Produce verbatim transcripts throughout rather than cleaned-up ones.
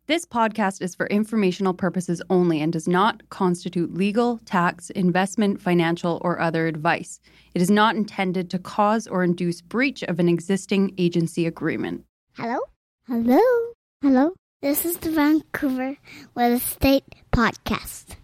This podcast is for informational purposes only and does not constitute legal, tax, investment, financial, or other advice. It is not intended to cause or induce breach of an existing agency agreement. Hello? Hello? Hello? This is the Vancouver Real Estate Podcast.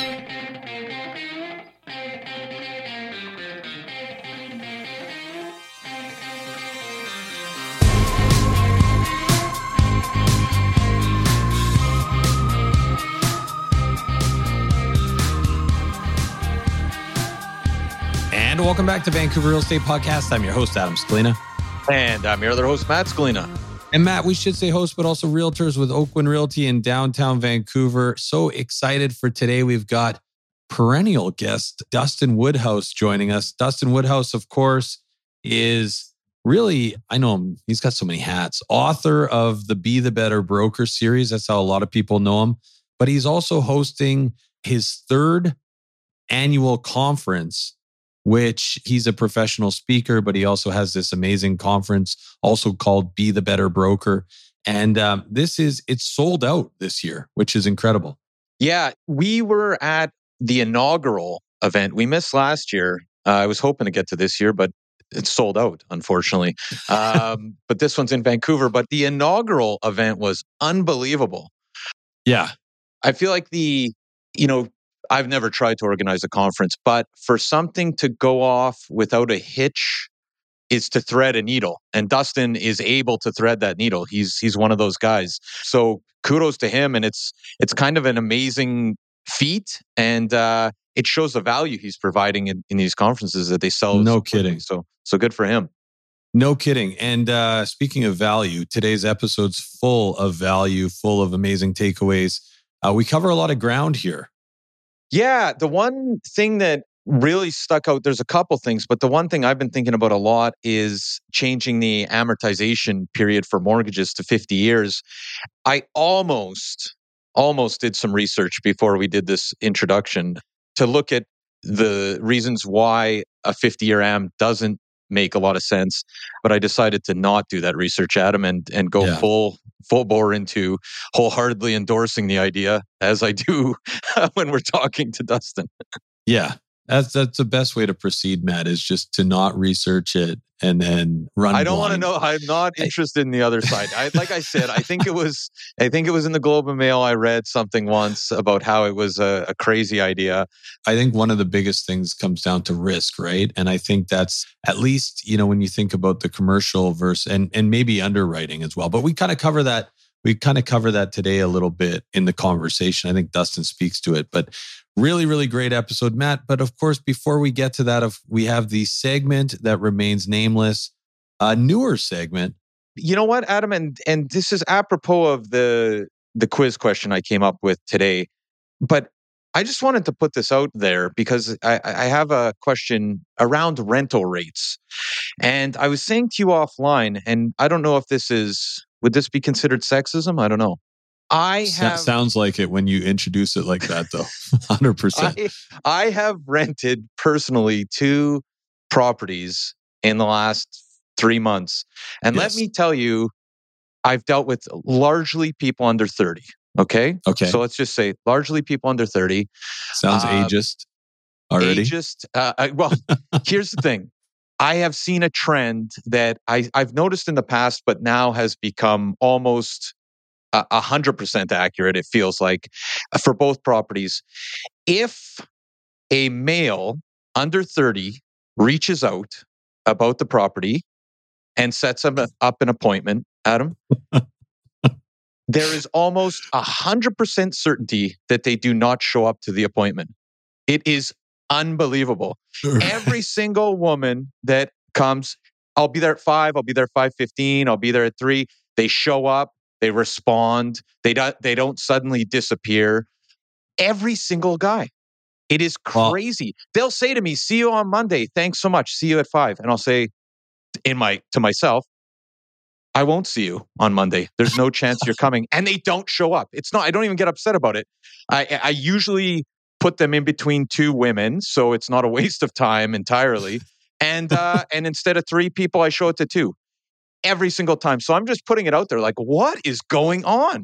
And welcome back to Vancouver Real Estate Podcast. I'm your host, Adam Scalina. And I'm your other host, Matt Scalina. And Matt, we should say host, but also realtors with Oakwind Realty in downtown Vancouver. So excited for today. We've got perennial guest Dustin Woodhouse joining us. Dustin Woodhouse, of course, is really, I know him, he's got so many hats. Author of the Be the Better Broker series. That's how a lot of people know him. But he's also hosting his third annual conference, which he's a professional speaker, but he also has this amazing conference also called Be the Better Broker. And um, this is, it's sold out this year, which is incredible. Yeah, we were at the inaugural event. We missed last year. Uh, I was hoping to get to this year, but it's sold out, unfortunately. Um, but this one's in Vancouver. But the inaugural event was unbelievable. Yeah. I feel like the, you know, I've never tried to organize a conference, but for something to go off without a hitch is to thread a needle. And Dustin is able to thread that needle. He's he's one of those guys. So kudos to him. And it's it's kind of an amazing feat. And uh, it shows the value he's providing in, in these conferences that they sell. No so kidding. So so good for him. No kidding. And uh, speaking of value, today's episode's full of value, full of amazing takeaways. Uh, we cover a lot of ground here. Yeah, the one thing that really stuck out, there's a couple things, but the one thing I've been thinking about a lot is changing the amortization period for mortgages to fifty years. I almost, almost did some research before we did this introduction to look at the reasons why a fifty-year am doesn't make a lot of sense, but I decided to not do that research, Adam, and and go Yeah. full full bore into wholeheartedly endorsing the idea, as I do when we're talking to Dustin. Yeah, that's that's the best way to proceed, Matt, is just to not research it and then run. I don't want to blind. know. I'm not interested in the other side. I, like I said, I think it was. I think it was in the Globe and Mail. I read something once about how it was a, a crazy idea. I think one of the biggest things comes down to risk, right? And I think that's at least, you know, when you think about the commercial versus and and maybe underwriting as well. But we kind of cover that. We kind of cover that today a little bit in the conversation. I think Dustin speaks to it, but really, really great episode, Matt. But of course, before we get to that, of we have the segment that remains nameless, a newer segment. You know what, Adam, and and this is apropos of the the quiz question I came up with today. But I just wanted to put this out there because I, I have a question around rental rates. And I was saying to you offline, and I don't know if this is, would this be considered sexism? I don't know. I So- have sounds like it when you introduce it like that, though. one hundred percent. I, I have rented personally two properties in the last three months. And Yes. let me tell you, I've dealt with largely people under thirty. Okay. Okay. So let's just say largely people under thirty. Sounds uh, ageist already. Ageist. Uh, I, well, here's the thing. I have seen a trend that I, I've noticed in the past, but now has become almost a hundred percent accurate. It feels like for both properties. If a male under thirty reaches out about the property and sets up, up an appointment, Adam, there is almost a hundred percent certainty that they do not show up to the appointment. It is unbelievable. Every single woman that comes, I'll be there at five, I'll be there at five fifteen, I'll be there at three. They show up, they respond, they don't, they don't suddenly disappear. Every single guy. It is crazy. Well, they'll say to me, see you on Monday. Thanks so much. See you at five. And I'll say in my to myself, I won't see you on Monday. There's no chance you're coming. And they don't show up. It's not, I don't even get upset about it. I, I usually put them in between two women, so it's not a waste of time entirely. And uh, and instead of three people, I show it to two every single time. So I'm just putting it out there like, what is going on?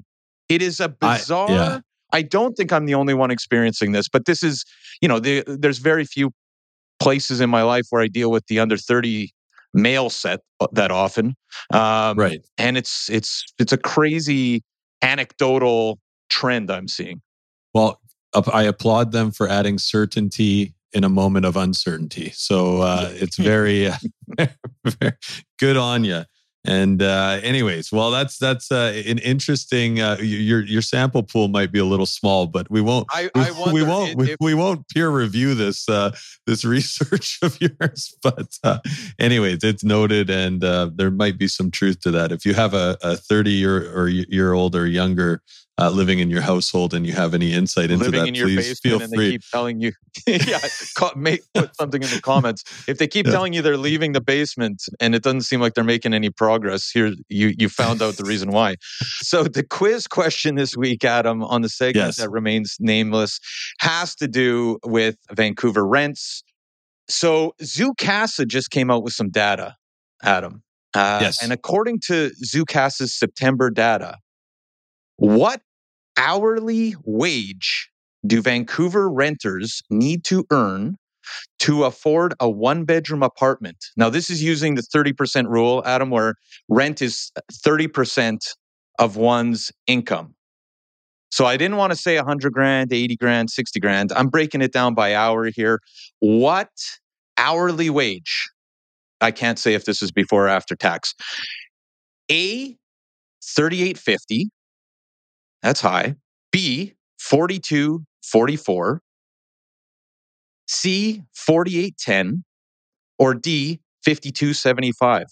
It is a bizarre. I, yeah. I don't think I'm the only one experiencing this, but this is, you know, the, there's very few places in my life where I deal with the under thirty male set that often. Um, right. And it's it's it's a crazy anecdotal trend I'm seeing. Well, I applaud them for adding certainty in a moment of uncertainty. So uh, it's very, uh, very good on you. And uh, anyways, well, that's that's uh, an interesting. Uh, your your sample pool might be a little small, but we won't. I, we, I wonder we won't. if, we, we won't peer review this uh, this research of yours. But uh, anyways, it's noted, and uh, there might be some truth to that. If you have a, a thirty year or year old or younger uh, living in your household, and you have any insight into living that, in your please basement feel and free. they keep telling you, yeah, co- make, put something in the comments. If they keep yeah. telling you they're leaving the basement and it doesn't seem like they're making any progress, here you you found out the reason why. So the quiz question this week, Adam, on the segment yes. that remains nameless, has to do with Vancouver rents. So Zoocasa just came out with some data, Adam. Uh, yes. And according to Zoocasa's September data, what hourly wage do Vancouver renters need to earn to afford a one-bedroom apartment? Now, this is using the thirty percent rule, Adam, where rent is thirty percent of one's income. So I didn't want to say one hundred grand, eighty grand, sixty grand. I'm breaking it down by hour here. What hourly wage? I can't say if this is before or after tax. A, thirty-eight fifty. That's high. B, forty-two forty-four. C, forty-eight ten. Or D, fifty-two seventy-five.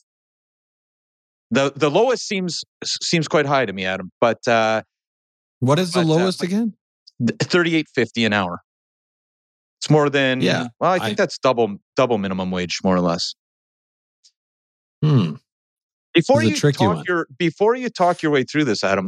The the lowest seems seems quite high to me, Adam. But uh, what is the but, lowest uh, again? thirty-eight fifty an hour. It's more than yeah. Well, I think I, that's double double minimum wage, more or less. Hmm. Before you talk one. your before you talk your way through this, Adam,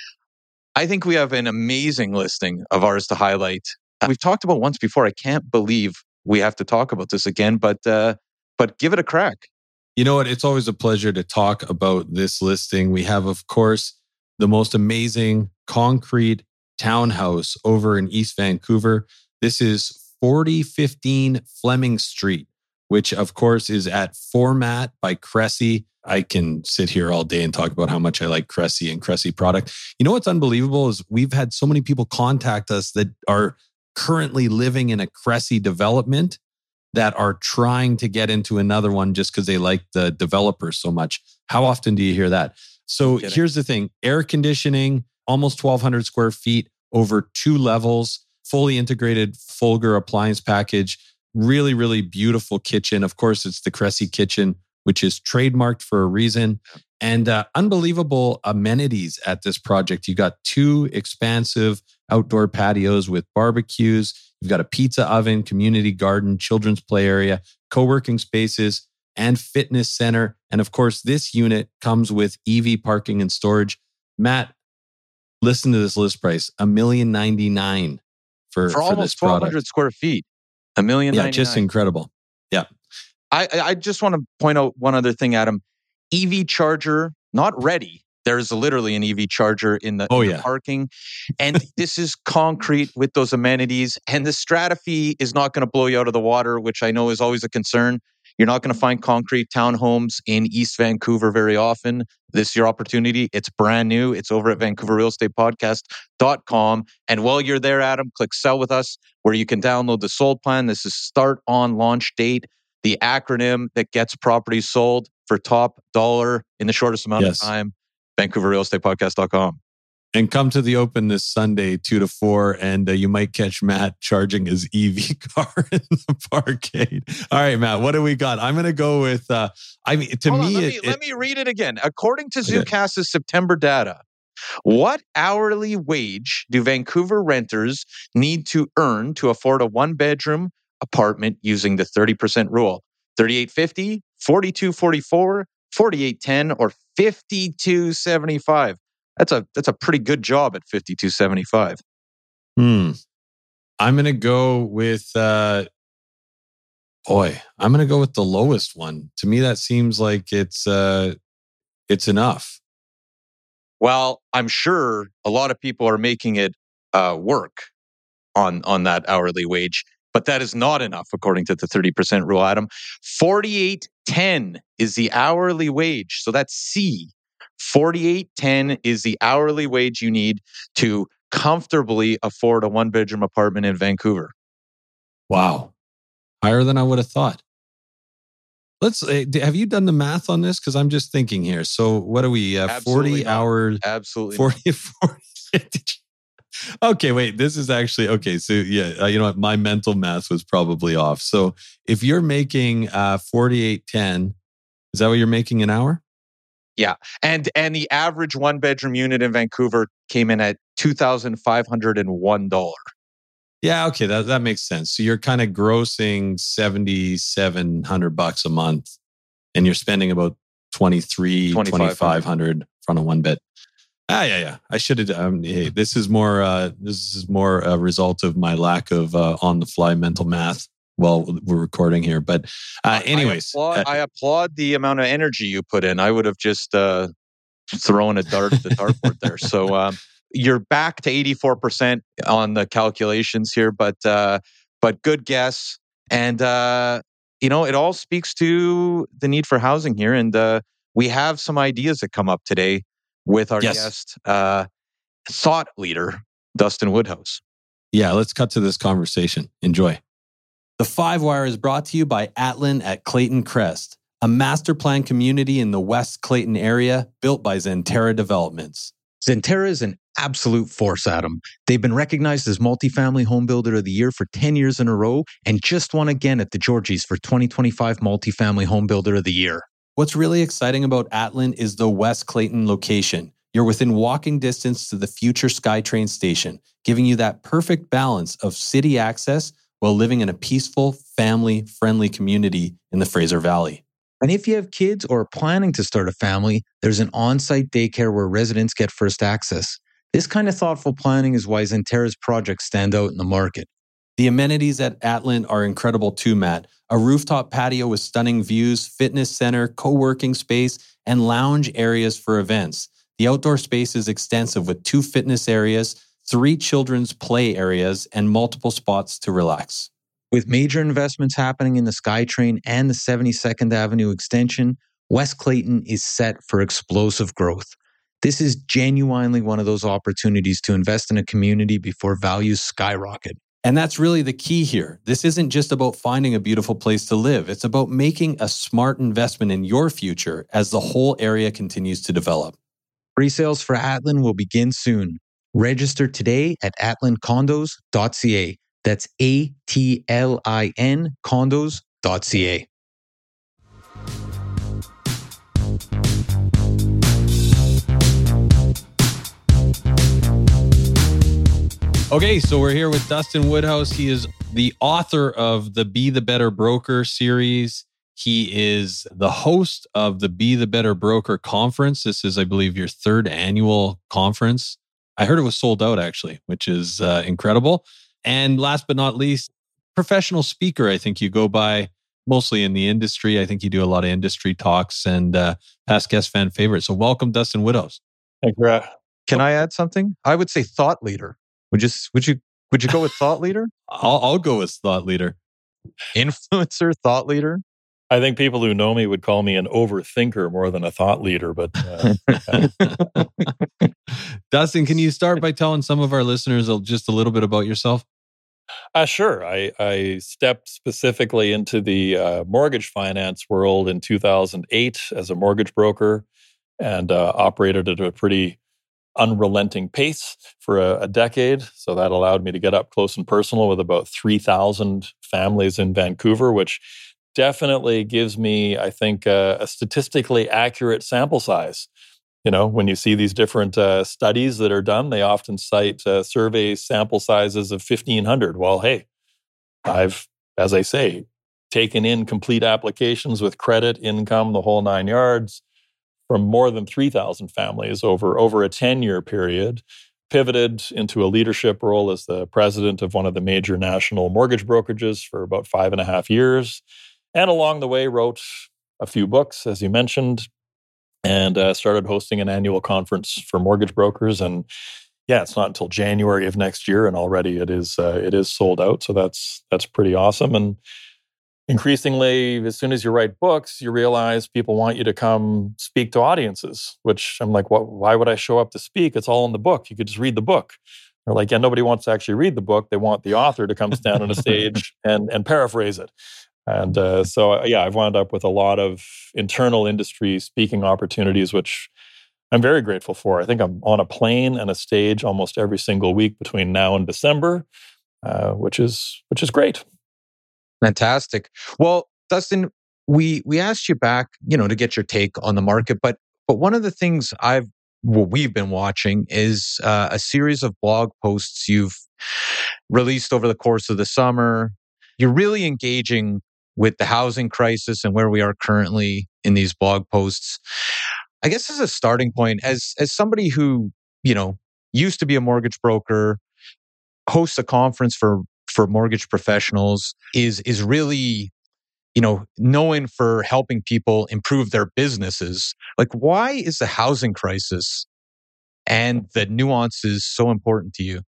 I think we have an amazing listing of ours to highlight. We've talked about once before. I can't believe we have to talk about this again, but uh, but give it a crack. You know what? It's always a pleasure to talk about this listing. We have, of course, the most amazing concrete townhouse over in East Vancouver. This is forty fifteen Fleming Street, which of course is at Format by Cressy. I can sit here all day and talk about how much I like Cressy and Cressy product. You know what's unbelievable is we've had so many people contact us that are currently living in a Cressy development that are trying to get into another one just because they like the developer so much. How often do you hear that? So here's the thing. Air conditioning, almost twelve hundred square feet over two levels, fully integrated Folger appliance package, really, really beautiful kitchen. Of course, it's the Cressy kitchen, which is trademarked for a reason. And uh, unbelievable amenities at this project. You got two expansive outdoor patios with barbecues. You've got a pizza oven, community garden, children's play area, co-working spaces, and fitness center. And of course, this unit comes with E V parking and storage. Matt, listen to this list price, a million ninety-nine for, for almost for this twelve hundred square feet. A million. Yeah, just incredible. Yeah. I, I just want to point out one other thing, Adam. E V charger, not ready. There's literally an E V charger in the, oh, in the yeah. parking. And this is concrete with those amenities. And the strata fee is not going to blow you out of the water, which I know is always a concern. You're not going to find concrete townhomes in East Vancouver very often. This is your opportunity. It's brand new. It's over at Vancouver Real Estate Podcast dot com. And while you're there, Adam, click Sell With Us, where you can download the sold plan. This is start on launch date, the acronym that gets properties sold for top dollar in the shortest amount yes. of time. Vancouver Real Estate Podcast dot com. And come to the open this Sunday, two to four, and uh, you might catch Matt charging his E V car in the parkade. All right, Matt, what do we got? I'm going to go with, uh, I mean, to Hold me, on, let, it, me it, let me read it again. According to okay. Zoocasa's September data, what hourly wage do Vancouver renters need to earn to afford a one-bedroom apartment using the thirty percent rule? thirty-eight fifty, forty-two forty-four, forty-eight ten, or fifty-two seventy-five? That's a that's a pretty good job at fifty-two seventy-five. Hmm. I'm going to go with, uh, boy, I'm going to go with the lowest one. To me, that seems like it's uh, it's enough. Well, I'm sure a lot of people are making it uh, work on, on that hourly wage, but that is not enough according to the thirty percent rule, Adam. forty-eight ten is the hourly wage. So that's C. forty-eight ten is the hourly wage you need to comfortably afford a one-bedroom apartment in Vancouver. Wow. Higher than I would have thought. Let's uh, have you done the math on this? Because I'm just thinking here. So what are we? Uh, forty hours. Absolutely. forty, forty. Okay, wait. This is actually okay. So yeah, uh, you know what? My mental math was probably off. So if you're making uh, forty-eight ten, is that what you're making an hour? Yeah, and and the average one bedroom unit in Vancouver came in at two thousand five hundred and one dollars. Yeah, okay, that, that makes sense. So you're kind of grossing seventy-seven hundred bucks a month, and you're spending about twenty-three, twenty-five hundred from a one bed. Ah, yeah, yeah. I should have. Um, hey, this is more. Uh, this is more a result of my lack of uh, on the fly mental math while we're recording here. But, uh, anyways, I applaud, uh, I applaud the amount of energy you put in. I would have just uh, thrown a dart at the dartboard there. So. Um, You're back to eighty-four percent on the calculations here, but uh, but good guess. And, uh, you know, it all speaks to the need for housing here. And uh, we have some ideas that come up today with our yes. guest, uh, thought leader, Dustin Woodhouse. Yeah, let's cut to this conversation. Enjoy. The Five Wire is brought to you by Atlin at Clayton Crest, a master plan community in the West Clayton area built by Zenterra Developments. Zenterra is an absolute force, Adam. They've been recognized as Multifamily Home Builder of the Year for ten years in a row and just won again at the Georgies for twenty twenty-five Multifamily Home Builder of the Year. What's really exciting about Atlin is the West Clayton location. You're within walking distance to the future SkyTrain station, giving you that perfect balance of city access while living in a peaceful, family-friendly community in the Fraser Valley. And if you have kids or are planning to start a family, there's an on-site daycare where residents get first access. This kind of thoughtful planning is why Zenterra's projects stand out in the market. The amenities at Atlin are incredible too, Matt. A rooftop patio with stunning views, fitness center, co-working space, and lounge areas for events. The outdoor space is extensive with two fitness areas, three children's play areas, and multiple spots to relax. With major investments happening in the SkyTrain and the seventy-second Avenue extension, West Clayton is set for explosive growth. This is genuinely one of those opportunities to invest in a community before values skyrocket. And that's really the key here. This isn't just about finding a beautiful place to live. It's about making a smart investment in your future as the whole area continues to develop. Pre-sales for Atlin will begin soon. Register today at atlin condos dot c a. That's A T L I N condos dot c a. Okay, so we're here with Dustin Woodhouse. He is the author of the Be the Better Broker series. He is the host of the Be the Better Broker conference. This is, I believe, your third annual conference. I heard it was sold out, actually, which is uh, incredible. And last but not least, professional speaker. I think you go by mostly in the industry. I think you do a lot of industry talks and uh, past guest fan favorite. So welcome, Dustin Woodhouse. Thank you. Can I add something? I would say thought leader. Would you would you would you go with thought leader? I'll, I'll go with thought leader. Influencer, thought leader. I think people who know me would call me an overthinker more than a thought leader. But uh, Dustin, can you start by telling some of our listeners just a little bit about yourself? Uh, sure. I, I stepped specifically into the uh, mortgage finance world in two thousand eight as a mortgage broker and uh, operated at a pretty unrelenting pace for a, a decade. So that allowed me to get up close and personal with about three thousand families in Vancouver, which definitely gives me, I think, uh, a statistically accurate sample size. You know, when you see these different uh, studies that are done, they often cite uh, survey sample sizes of fifteen hundred. Well, hey, I've, as I say, taken in complete applications with credit, income, the whole nine yards from more than three thousand families over, over a ten-year period, pivoted into a leadership role as the president of one of the major national mortgage brokerages for about five and a half years. And along the way, wrote a few books, as you mentioned, and uh, started hosting an annual conference for mortgage brokers. And yeah, it's not until January of next year, and already it is uh, it is sold out. So that's that's pretty awesome. And increasingly, as soon as you write books, you realize people want you to come speak to audiences, which I'm like, what, why would I show up to speak? It's all in the book. You could just read the book. They're like, yeah, nobody wants to actually read the book. They want the author to come stand on a stage and, and paraphrase it. And uh, so, yeah, I've wound up with a lot of internal industry speaking opportunities, which I'm very grateful for. I think I'm on a plane and a stage almost every single week between now and December, uh, which is which is great. Fantastic. Well, Dustin, we we asked you back, you know, to get your take on the market, but but one of the things I've what we've been watching is uh, a series of blog posts you've released over the course of the summer. You're really engaging with the housing crisis and where we are currently in these blog posts. I guess as a starting point, as as somebody who, you know, used to be a mortgage broker, hosts a conference for for mortgage professionals, is is really, you know, known for helping people improve their businesses. Like, why is the housing crisis and the nuances so important to you?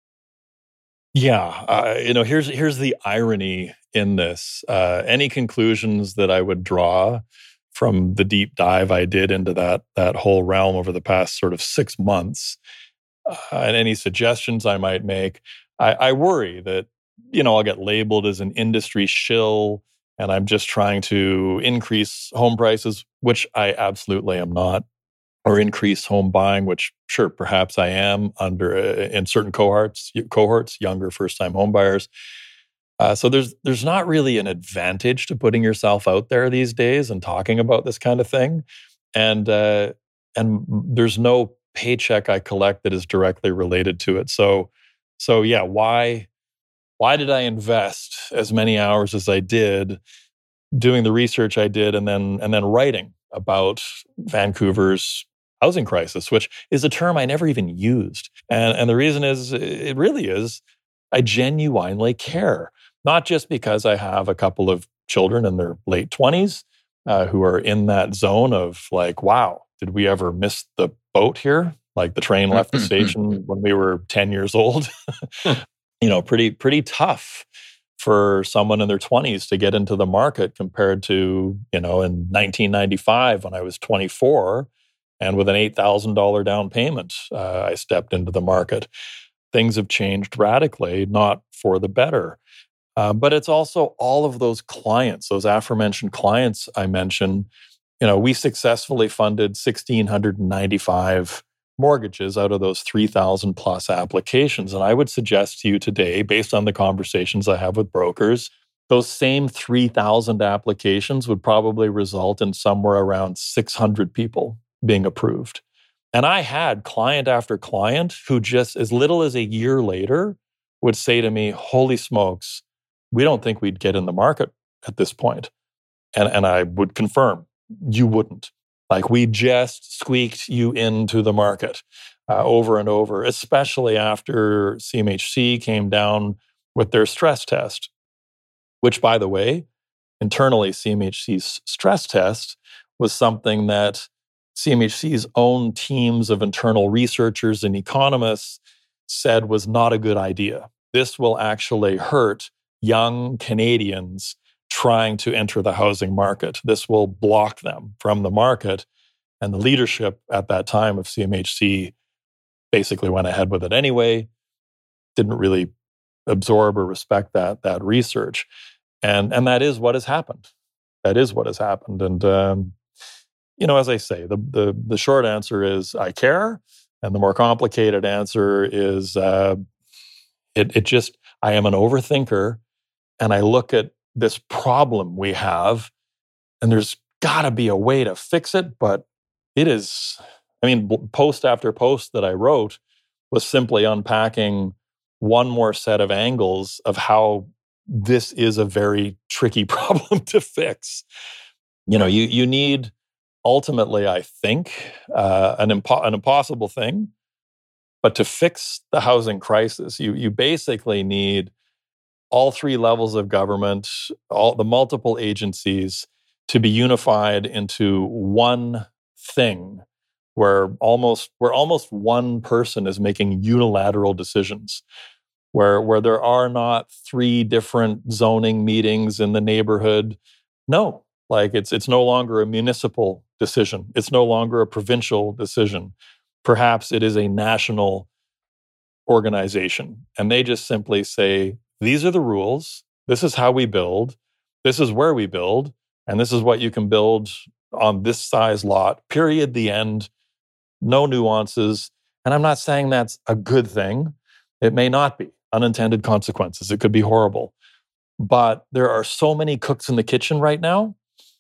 Yeah, uh, you know, here's here's the irony in this. Uh, any conclusions that I would draw from the deep dive I did into that that whole realm over the past sort of six months, uh, and any suggestions I might make, I, I worry that, you know, I'll get labeled as an industry shill and I'm just trying to increase home prices, which I absolutely am not, or increase home buying, which sure, perhaps I am under uh, in certain cohorts, cohorts, younger first-time home buyers. Uh, so there's there's not really an advantage to putting yourself out there these days and talking about this kind of thing, and uh, and there's no paycheck I collect that is directly related to it. So so yeah, why? Why did I invest as many hours as I did doing the research I did and then and then writing about Vancouver's housing crisis, which is a term I never even used. And, and the reason is, it really is, I genuinely care. Not just because I have a couple of children in their late twenties uh, who are in that zone of like, wow, did we ever miss the boat here? Like the train left the station when we were ten years old. You know, pretty pretty tough for someone in their twenties to get into the market compared to, you know, in nineteen ninety-five when I was twenty-four and with an eight thousand dollars down payment, uh, I stepped into the market. Things have changed radically, not for the better. Uh, but it's also all of those clients, those aforementioned clients I mentioned. You know, we successfully funded one thousand six hundred ninety-five mortgages out of those three thousand plus applications. And I would suggest to you today, based on the conversations I have with brokers, those same three thousand applications would probably result in somewhere around six hundred people being approved. And I had client after client who just as little as a year later would say to me, holy smokes, we don't think we'd get in the market at this point. And, and I would confirm, you wouldn't. Like, we just squeaked you into the market uh, over and over, especially after C M H C came down with their stress test, which, by the way, internally, C M H C's stress test was something that C M H C's own teams of internal researchers and economists said was not a good idea. This will actually hurt young Canadians trying to enter the housing market. This will block them from the market. And the leadership at that time of C M H C basically went ahead with it anyway, didn't really absorb or respect that, that research. And, and that is what has happened. That is what has happened. And, um, you know, as I say, the, the, the short answer is I care. And the more complicated answer is uh, it, it just, I am an overthinker. And I look at this problem we have, and there's got to be a way to fix it. But it is, I mean, post after post that I wrote was simply unpacking one more set of angles of how this is a very tricky problem to fix. You know, you you need ultimately, I think, uh, an impo- an impossible thing, but to fix the housing crisis, you you basically need all three levels of government, all the multiple agencies to be unified into one thing where almost where almost one person is making unilateral decisions, where where there are not three different zoning meetings in the neighborhood. No, like it's it's no longer a municipal decision. It's no longer a provincial decision. Perhaps it is a national organization. And they just simply say, these are the rules. This is how we build. This is where we build. And this is what you can build on this size lot, period, the end. No nuances. And I'm not saying that's a good thing. It may not be. Unintended consequences. It could be horrible. But there are so many cooks in the kitchen right now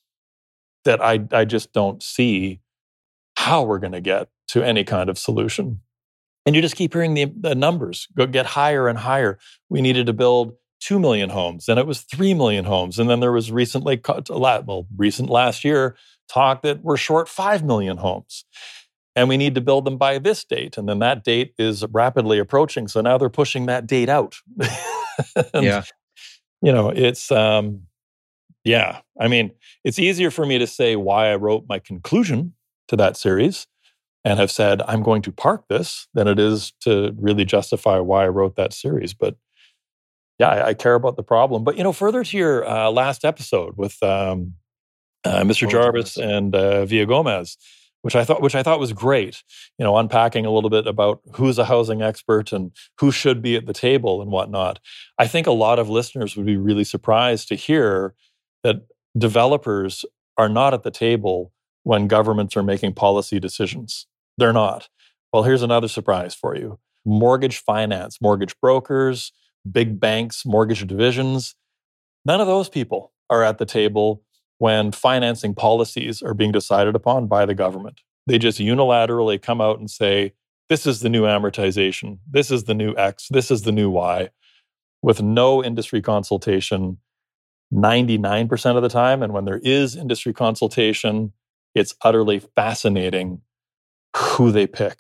that I, I just don't see how we're going to get to any kind of solution. And you just keep hearing the, the numbers go get higher and higher. We needed to build two million homes, then it was three million homes. And then there was recently, well, recent last year, talk that we're short five million homes. And we need to build them by this date. And then that date is rapidly approaching. So now they're pushing that date out. and, yeah. You know, it's, um, yeah. I mean, it's easier for me to say why I wrote my conclusion to that series and have said, I'm going to park this, than it is to really justify why I wrote that series. But yeah, I, I care about the problem. But, you know, further to your uh, last episode with um, uh, Mister Oh, Jarvis nice. and uh, Villa Gomez, which I thought which I thought was great, you know, unpacking a little bit about who's a housing expert and who should be at the table and whatnot. I think a lot of listeners would be really surprised to hear that developers are not at the table when governments are making policy decisions. They're not. Well, here's another surprise for you. Mortgage finance, mortgage brokers, big banks, mortgage divisions, none of those people are at the table when financing policies are being decided upon by the government. They just unilaterally come out and say, this is the new amortization, this is the new X, this is the new Y, with no industry consultation ninety-nine percent of the time. And when there is industry consultation, it's utterly fascinating who they pick.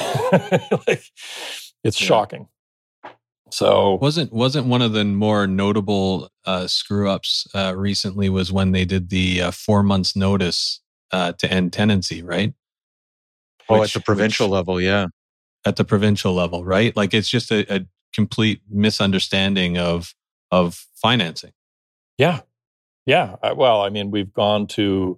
Like, it's yeah. shocking. So wasn't wasn't one of the more notable uh, screw ups uh, recently was when they did the uh, four months notice uh, to end tenancy, right? Oh, which, at the provincial which, level, yeah. At the provincial level, right? Like it's just a, a complete misunderstanding of of financing. Yeah, yeah. Well, I mean, we've gone to.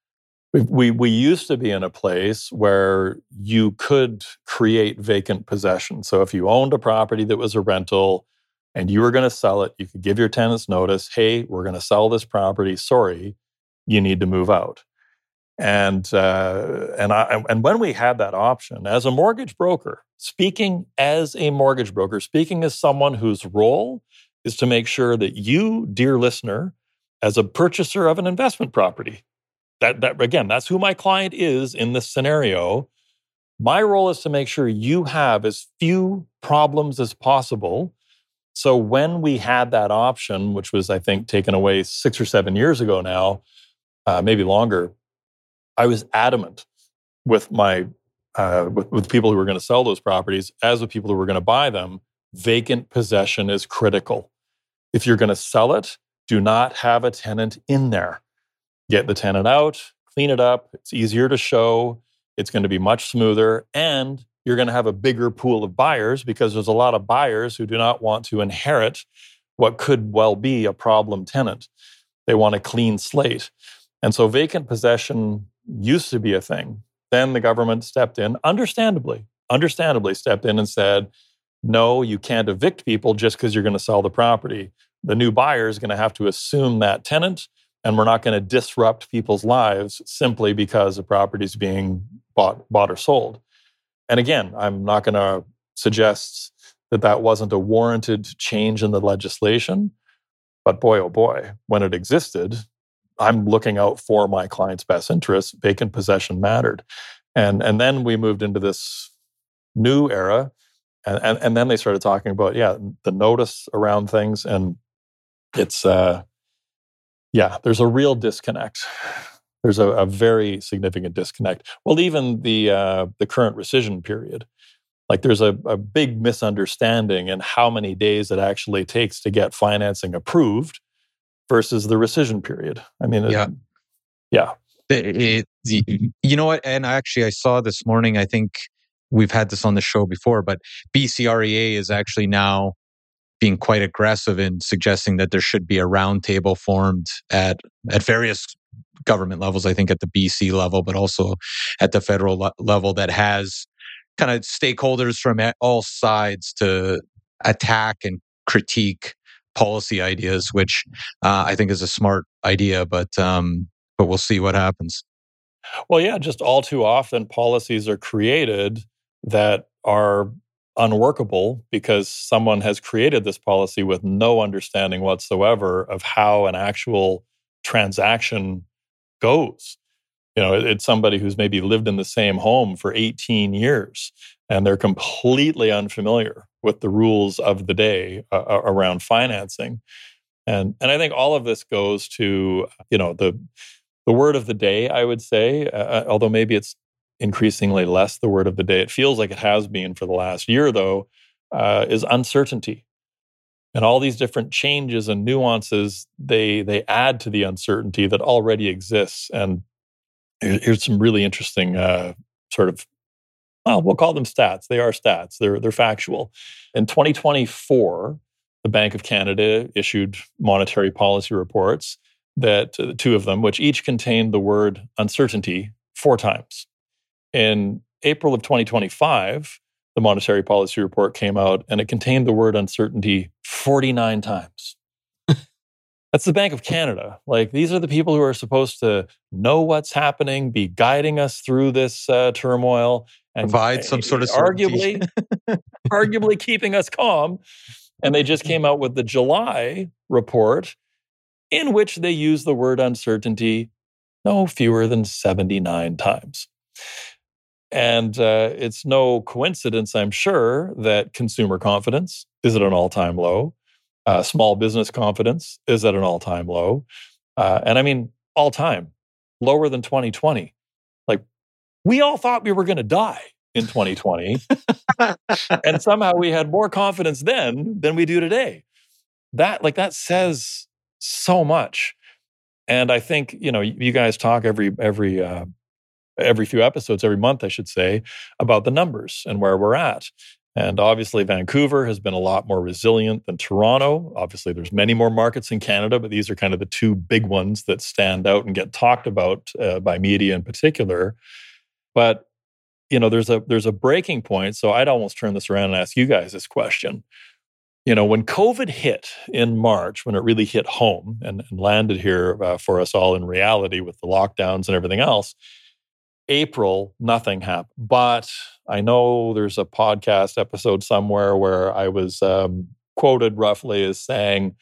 We we used to be in a place where you could create vacant possession. So if you owned a property that was a rental and you were going to sell it, you could give your tenants notice, hey, we're going to sell this property. Sorry, you need to move out. And uh, and I and when we had that option as a mortgage broker, speaking as a mortgage broker, speaking as someone whose role is to make sure that you, dear listener, as a purchaser of an investment property, That, that again, that's who my client is in this scenario. My role is to make sure you have as few problems as possible. So when we had that option, which was, I think, taken away six or seven years ago now, uh, maybe longer, I was adamant with my uh, with, with people who were going to sell those properties, as with people who were going to buy them. Vacant possession is critical. If you're going to sell it, do not have a tenant in there. Get the tenant out, clean it up. It's easier to show. It's going to be much smoother. And you're going to have a bigger pool of buyers because there's a lot of buyers who do not want to inherit what could well be a problem tenant. They want a clean slate. And so vacant possession used to be a thing. Then the government stepped in, understandably, understandably stepped in and said, no, you can't evict people just because you're going to sell the property. The new buyer is going to have to assume that tenant, and we're not going to disrupt people's lives simply because the property is being bought, bought or sold. And again, I'm not going to suggest that that wasn't a warranted change in the legislation. But boy, oh boy, when it existed, I'm looking out for my client's best interests. Vacant possession mattered. And, and then we moved into this new era. And, and, and then they started talking about, yeah, the notice around things. And it's... Uh, Yeah, there's a real disconnect. There's a, a very significant disconnect. Well, even the uh, the current rescission period, like there's a, a big misunderstanding in how many days it actually takes to get financing approved versus the rescission period. I mean, it, yeah, yeah. It, it, You know what? And actually, I saw this morning, I think we've had this on the show before, but B C R E A is actually now being quite aggressive in suggesting that there should be a roundtable formed at, at various government levels, I think at the B C level, but also at the federal le- level that has kind of stakeholders from all sides to attack and critique policy ideas, which uh, I think is a smart idea, but um, but we'll see what happens. Well, yeah, just all too often policies are created that are unworkable because someone has created this policy with no understanding whatsoever of how an actual transaction goes. You know, it's somebody who's maybe lived in the same home for eighteen years and they're completely unfamiliar with the rules of the day uh, around financing. And and I think all of this goes to, you know, the the word of the day, I would say, uh, although maybe it's increasingly less the word of the day. It feels like it has been for the last year, though, uh, is uncertainty. And all these different changes and nuances, they they add to the uncertainty that already exists. And here's some really interesting uh, sort of, well, we'll call them stats. They are stats. They're they're factual. In twenty twenty-four, the Bank of Canada issued monetary policy reports that uh, two of them, which each contained the word uncertainty four times. In April of twenty twenty-five, the monetary policy report came out and it contained the word uncertainty forty-nine times. That's the Bank of Canada. Like, these are the people who are supposed to know what's happening, be guiding us through this uh, turmoil, and provide some sort of arguably, arguably keeping us calm. And they just came out with the July report in which they use the word uncertainty no fewer than seventy-nine times. And uh, it's no coincidence, I'm sure, that consumer confidence is at an all-time low. Uh, small business confidence is at an all-time low. Uh, and I mean, all-time, lower than twenty twenty. Like, we all thought we were going to die in twenty twenty. And somehow we had more confidence then than we do today. That, like, that says so much. And I think, you know, you guys talk every, every, uh, every few episodes, every month, I should say, about the numbers and where we're at. And obviously, Vancouver has been a lot more resilient than Toronto. Obviously, there's many more markets in Canada, but these are kind of the two big ones that stand out and get talked about uh, by media in particular. But, you know, there's a there's a breaking point. So I'd almost turn this around and ask you guys this question. You know, when COVID hit in March, when it really hit home and, and landed here uh, for us all in reality with the lockdowns and everything else, April, nothing happened. But I know there's a podcast episode somewhere where I was um, quoted roughly as saying,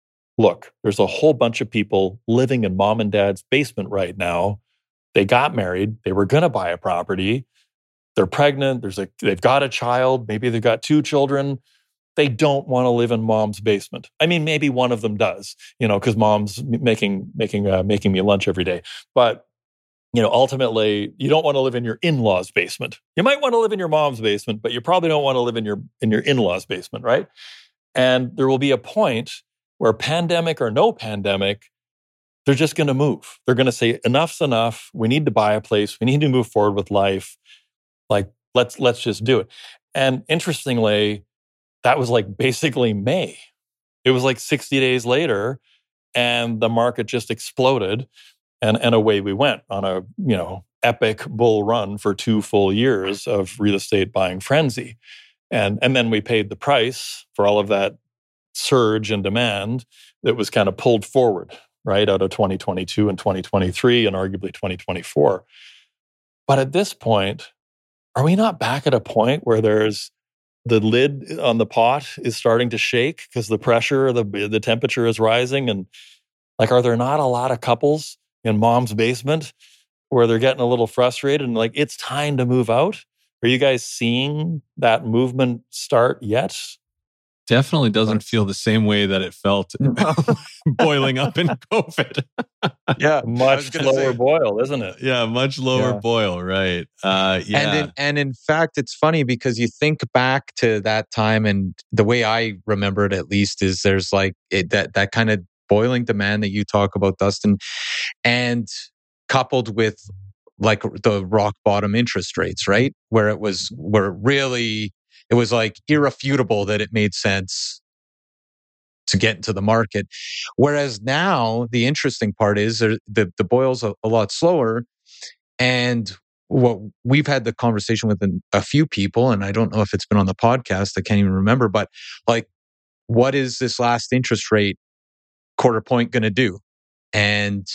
look, there's a whole bunch of people living in mom and dad's basement right now. They got married. They were going to buy a property. They're pregnant. There's a, they've got a child. Maybe they've got two children. They don't want to live in mom's basement. I mean, maybe one of them does, you know, because mom's making making uh, making me lunch every day. But you know, ultimately, you don't want to live in your in-laws' basement. You might want to live in your mom's basement, but you probably don't want to live in your in your in-laws' basement, right? And there will be a point where, pandemic or no pandemic, they're just going to move. They're going to say, enough's enough. We need to buy a place. We need to move forward with life. Like, let's let's just do it. And interestingly, that was like basically May. It was like sixty days later, and the market just exploded. And, and away we went on a, you know, epic bull run for two full years of real estate buying frenzy. And, and then we paid the price for all of that surge in demand that was kind of pulled forward, right, out of twenty twenty-two and twenty twenty-three and arguably twenty twenty-four. But at this point, are we not back at a point where there's the lid on the pot is starting to shake because the pressure, the, the temperature is rising? And like, are there not a lot of couples in mom's basement where they're getting a little frustrated and like, it's time to move out? Are you guys seeing that movement start yet? Definitely doesn't feel the same way that it felt boiling up in COVID. Yeah, much slower say, boil, isn't it? Yeah, much lower yeah. boil, right. Uh, yeah. And in, and in fact, it's funny because you think back to that time, and the way I remember it at least is there's like it, that, that kind of boiling demand that you talk about, Dustin, and coupled with like the rock bottom interest rates, right? Where it was, where it really, it was like irrefutable that it made sense to get into the market. Whereas now the interesting part is the, the boil's a, a lot slower. And what we've had the conversation with a few people, and I don't know if it's been on the podcast, I can't even remember, but like, what is this last interest rate quarter point going to do? And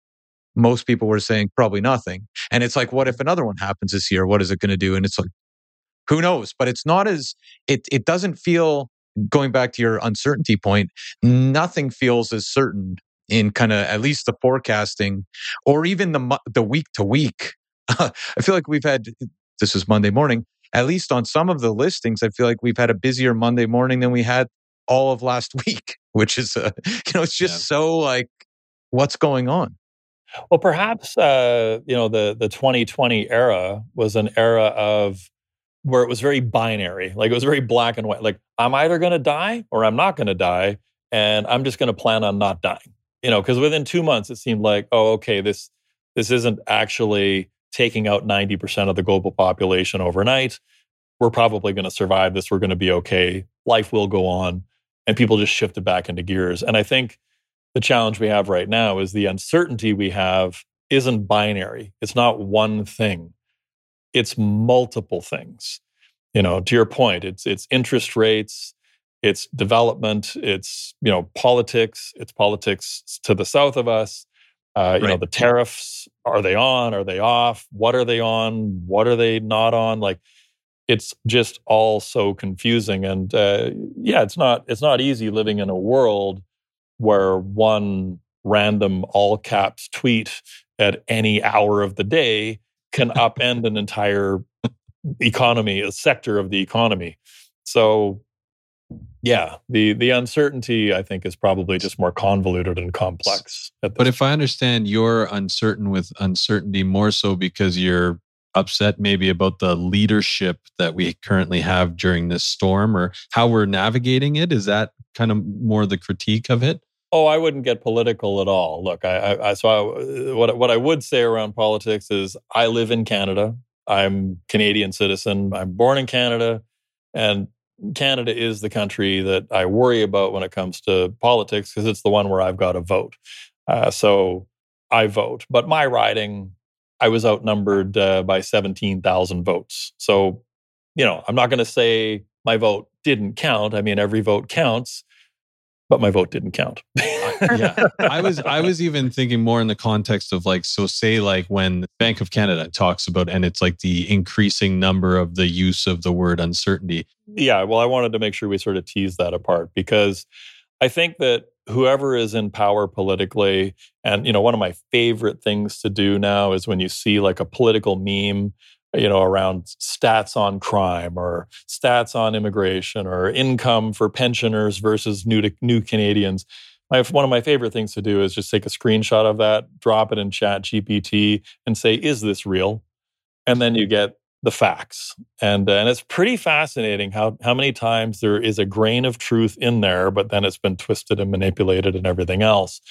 most people were saying probably nothing. And it's like, what if another one happens this year? What is it going to do? And it's like, who knows? But it's not as, it, it doesn't feel, going back to your uncertainty point, nothing feels as certain in kind of at least the forecasting or even the the week to week. I feel like we've had, this is Monday morning, at least on some of the listings, I feel like we've had a busier Monday morning than we had all of last week, which is, uh, you know, it's just yeah. so like, what's going on? Well, perhaps, uh, you know, the, the twenty twenty era was an era of where it was very binary. Like it was very black and white. Like I'm either going to die or I'm not going to die. And I'm just going to plan on not dying, you know, because within two months, it seemed like, oh, okay, this, this isn't actually taking out ninety percent of the global population overnight. We're probably going to survive this. We're going to be okay. Life will go on. And people just shifted back into gears. And I think the challenge we have right now is the uncertainty we have isn't binary. It's not one thing. It's multiple things. You know, to your point, it's it's interest rates, it's development, it's, you know, politics, it's politics to the south of us. Uh, you right. know, the tariffs, are they on? Are they off? What are they on? What are they not on? Like, it's just all so confusing. And uh, yeah, it's not it's not easy living in a world where one random all caps tweet at any hour of the day can upend an entire economy, a sector of the economy. So yeah, the the uncertainty, I think, is probably just more convoluted and complex. But if I understand, you're uncertain with uncertainty more so because you're upset maybe about the leadership that we currently have during this storm or how we're navigating it. Is that kind of more the critique of it? Oh, I wouldn't get political at all. Look, I, I, I so I, what what I would say around politics is I live in Canada. I'm Canadian citizen. I'm born in Canada, and Canada is the country that I worry about when it comes to politics because it's the one where I've got to vote. Uh, so I vote, but my riding, I was outnumbered uh, by seventeen thousand votes. So, you know, I'm not going to say my vote didn't count. I mean, every vote counts. But my vote didn't count. yeah, I was I was even thinking more in the context of like, so say like when Bank of Canada talks about, and it's like the increasing number of the use of the word uncertainty. Yeah, well, I wanted to make sure we sort of tease that apart because I think that whoever is in power politically, and you know, one of my favorite things to do now is when you see like a political meme, you know, around stats on crime or stats on immigration or income for pensioners versus new to, new Canadians. My, one of my favorite things to do is just take a screenshot of that, drop it in Chat G P T and say, is this real? And then you get the facts. And, uh, and it's pretty fascinating how, how many times there is a grain of truth in there, but then it's been twisted and manipulated and everything else.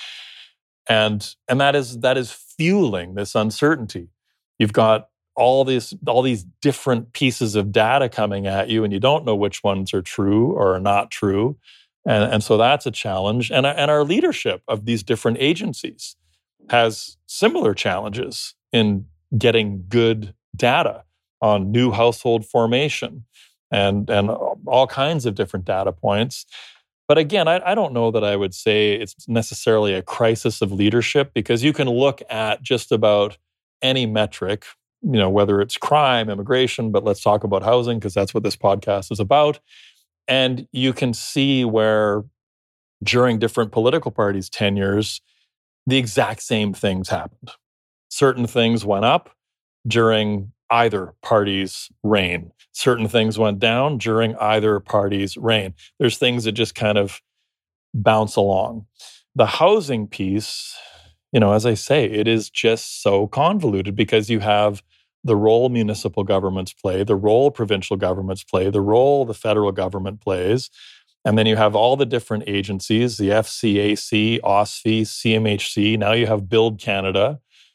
And, and that is that is fueling this uncertainty. You've got all these all these different pieces of data coming at you, and you don't know which ones are true or are not true. And, and so that's a challenge. And, and our leadership of these different agencies has similar challenges in getting good data on new household formation and, and all kinds of different data points. But again, I, I don't know that I would say it's necessarily a crisis of leadership because you can look at just about any metric, you know, whether it's crime, immigration, but let's talk about housing because that's what this podcast is about. And you can see where during different political parties' tenures, the exact same things happened. Certain things went up during either party's reign. Certain things went down during either party's reign. There's things that just kind of bounce along. The housing piece, you know, as I say, it is just so convoluted because you have the role municipal governments play, the role provincial governments play, the role the federal government plays. And then you have all the different agencies, the F C A C, OSFI, C M H C. Now you have Build Canada.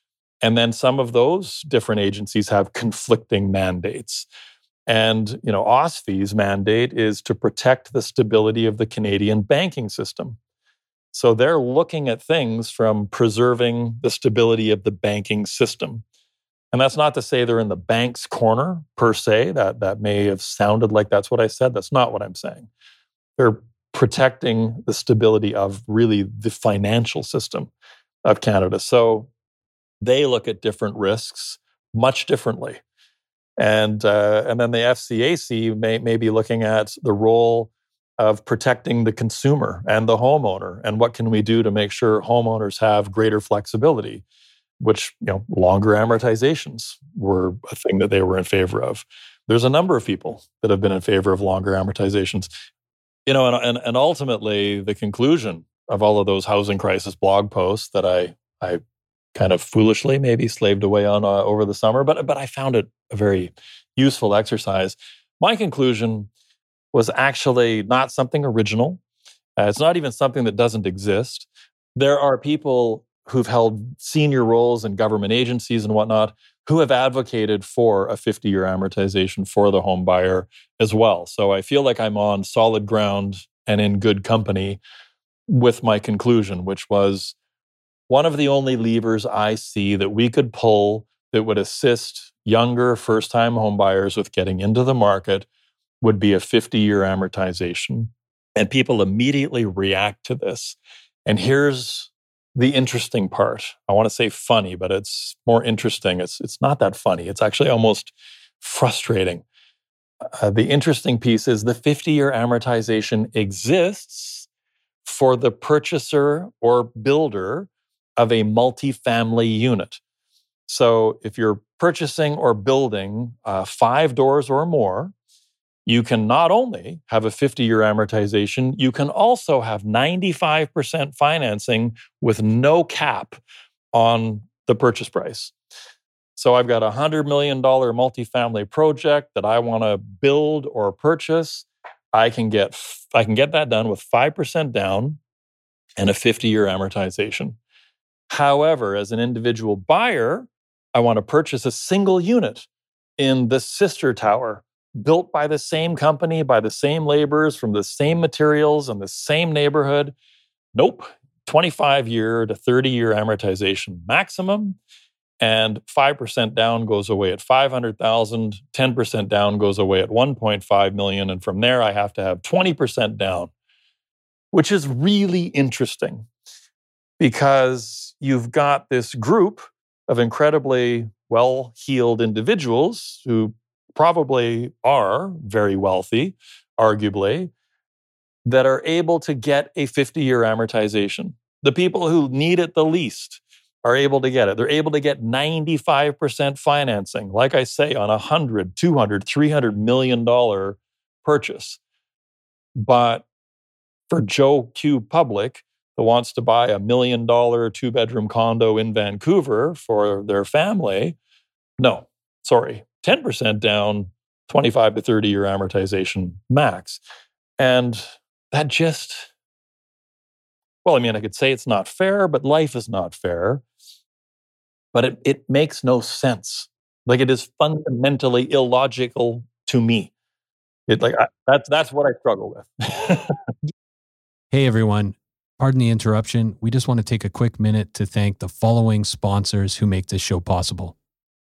And then some of those different agencies have conflicting mandates. And, you know, OSFI's mandate is to protect the stability of the Canadian banking system. So they're looking at things from preserving the stability of the banking system. And that's not to say they're in the bank's corner per se. That, that may have sounded like that's what I said. That's not what I'm saying. They're protecting the stability of really the financial system of Canada. So they look at different risks much differently. And uh, and then the F C A C may, may be looking at the role of protecting the consumer and the homeowner, and what can we do to make sure homeowners have greater flexibility, which, you know, longer amortizations were a thing that they were in favor of. There's a number of people that have been in favor of longer amortizations. You know, and, and, and ultimately the conclusion of all of those housing crisis blog posts that I I kind of foolishly maybe slaved away on uh, over the summer, but but I found it a very useful exercise. My conclusion was actually not something original. Uh, it's not even something that doesn't exist. There are people who've held senior roles in government agencies and whatnot who have advocated for a fifty-year amortization for the home buyer as well. So I feel like I'm on solid ground and in good company with my conclusion, which was one of the only levers I see that we could pull that would assist younger first-time homebuyers with getting into the market would be a fifty-year amortization. And people immediately react to this. And here's the interesting part. I want to say funny, but it's more interesting. It's, it's not that funny. It's actually almost frustrating. Uh, the interesting piece is the fifty-year amortization exists for the purchaser or builder of a multifamily unit. So if you're purchasing or building uh, five doors or more, you can not only have a fifty-year amortization, you can also have ninety-five percent financing with no cap on the purchase price. So I've got a one hundred million dollars multifamily project that I want to build or purchase. I can get I can get that done with five percent down and a fifty-year amortization. However, as an individual buyer, I want to purchase a single unit in the sister tower, built by the same company, by the same laborers, from the same materials in the same neighborhood. Nope. twenty-five-year to thirty-year amortization maximum, and five percent down goes away at five hundred thousand dollars, ten percent down goes away at one point five million dollars, and from there I have to have twenty percent down, which is really interesting because you've got this group of incredibly well-heeled individuals who probably are very wealthy, arguably, that are able to get a fifty-year amortization. The people who need it the least are able to get it. They're able to get ninety-five percent financing, like I say, on a one hundred, two hundred, three hundred million dollars purchase. But for Joe Q. Public, that wants to buy a million dollar two bedroom condo in Vancouver for their family, no, sorry, ten percent down, twenty-five to thirty year amortization max. And that just, well, I mean, I could say it's not fair, but life is not fair. But it, it makes no sense. Like, it is fundamentally illogical to me. It like I, that's that's what I struggle with. Hey, everyone. Pardon the interruption. We just want to take a quick minute to thank the following sponsors who make this show possible.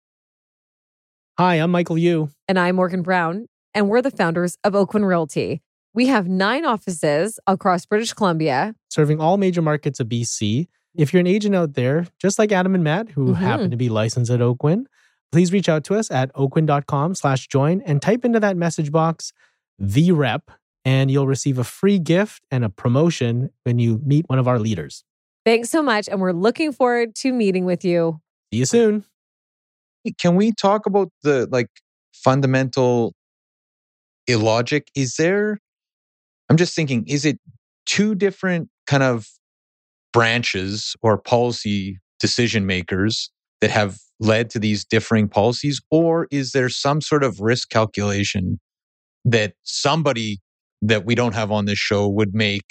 Hi, I'm Michael Yu. And I'm Morgan Brown, and we're the founders of Oakwyn Realty. We have nine offices across British Columbia, serving all major markets of B C. If you're an agent out there, just like Adam and Matt, who mm-hmm. happen to be licensed at Oakwyn, please reach out to us at oakwyn.com slash join and type into that message box, the rep, and you'll receive a free gift and a promotion when you meet one of our leaders. Thanks so much, and we're looking forward to meeting with you. See you soon. Can we talk about the like fundamental illogic? Is there, I'm just thinking, is it two different kind of branches or policy decision makers that have led to these differing policies? Or is there some sort of risk calculation that somebody that we don't have on this show would make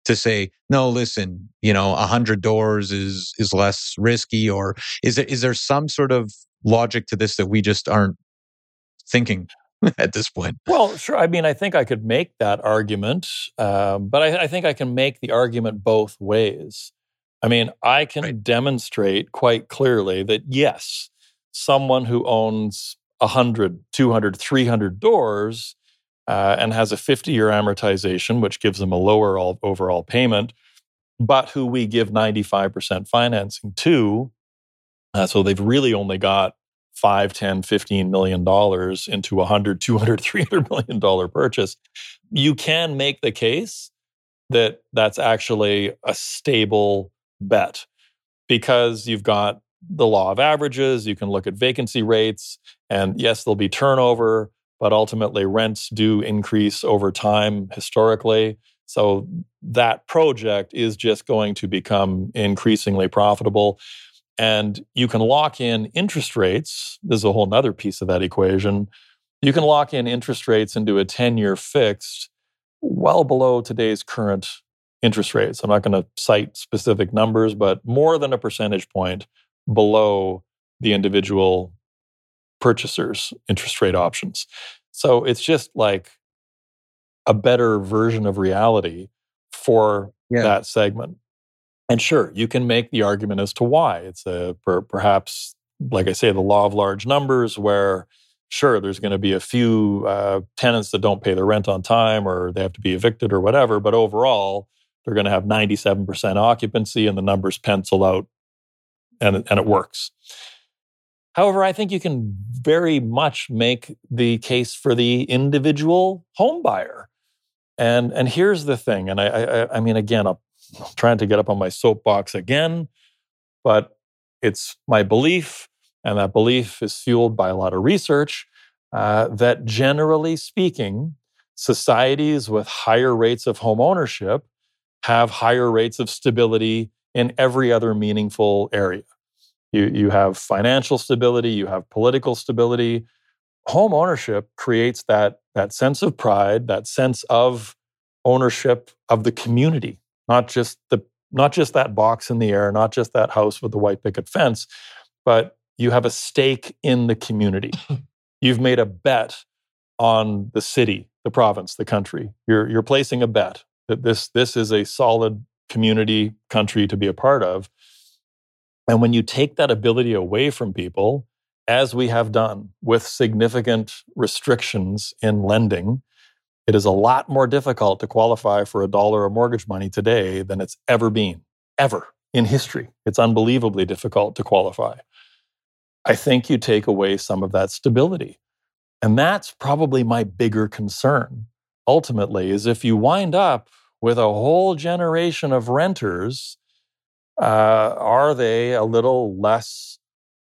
to say, no, listen, you know, a hundred doors is is less risky, or is there is there some sort of logic to this that we just aren't thinking at this point? Well, sure. I mean, I think I could make that argument, um, but I, I think I can make the argument both ways. I mean, I can right. demonstrate quite clearly that, yes, someone who owns one hundred, two hundred, three hundred doors uh, and has a fifty-year amortization, which gives them a lower all, overall payment, but who we give ninety-five percent financing to, uh, so they've really only got five, ten, fifteen million dollars into a one hundred, two hundred, three hundred million dollars purchase, you can make the case that that's actually a stable bet because you've got the law of averages, you can look at vacancy rates, and yes, there'll be turnover, but ultimately rents do increase over time historically. So that project is just going to become increasingly profitable. And you can lock in interest rates. There's a whole nother piece of that equation. You can lock in interest rates into a ten-year fixed well below today's current interest rates. I'm not going to cite specific numbers, but more than a percentage point below the individual purchaser's interest rate options. So it's just like a better version of reality for yeah. that segment. And sure, you can make the argument as to why. It's a per, perhaps, like I say, the law of large numbers where, sure, there's going to be a few uh, tenants that don't pay their rent on time or they have to be evicted or whatever, but overall, they're going to have ninety-seven percent occupancy and the numbers pencil out and, and it works. However, I think you can very much make the case for the individual home buyer. And, and here's the thing, and I, I, I mean, again, I'm trying to get up on my soapbox again, but it's my belief, and that belief is fueled by a lot of research, uh, that generally speaking, societies with higher rates of home ownership have higher rates of stability in every other meaningful area. You, you have financial stability, you have political stability. Home ownership creates that, that sense of pride, that sense of ownership of the community, not just the not just that box in the air, not just that house with the white picket fence, but you have a stake in the community. You've made a bet on the city, the province, the country. You're you're placing a bet that this this is a solid community, country to be a part of. And when you take that ability away from people, as we have done with significant restrictions in lending, it is a lot more difficult to qualify for a dollar of mortgage money today than it's ever been, ever in history. It's unbelievably difficult to qualify. I think you take away some of that stability. And that's probably my bigger concern, ultimately, is if you wind up with a whole generation of renters, uh, are they a little less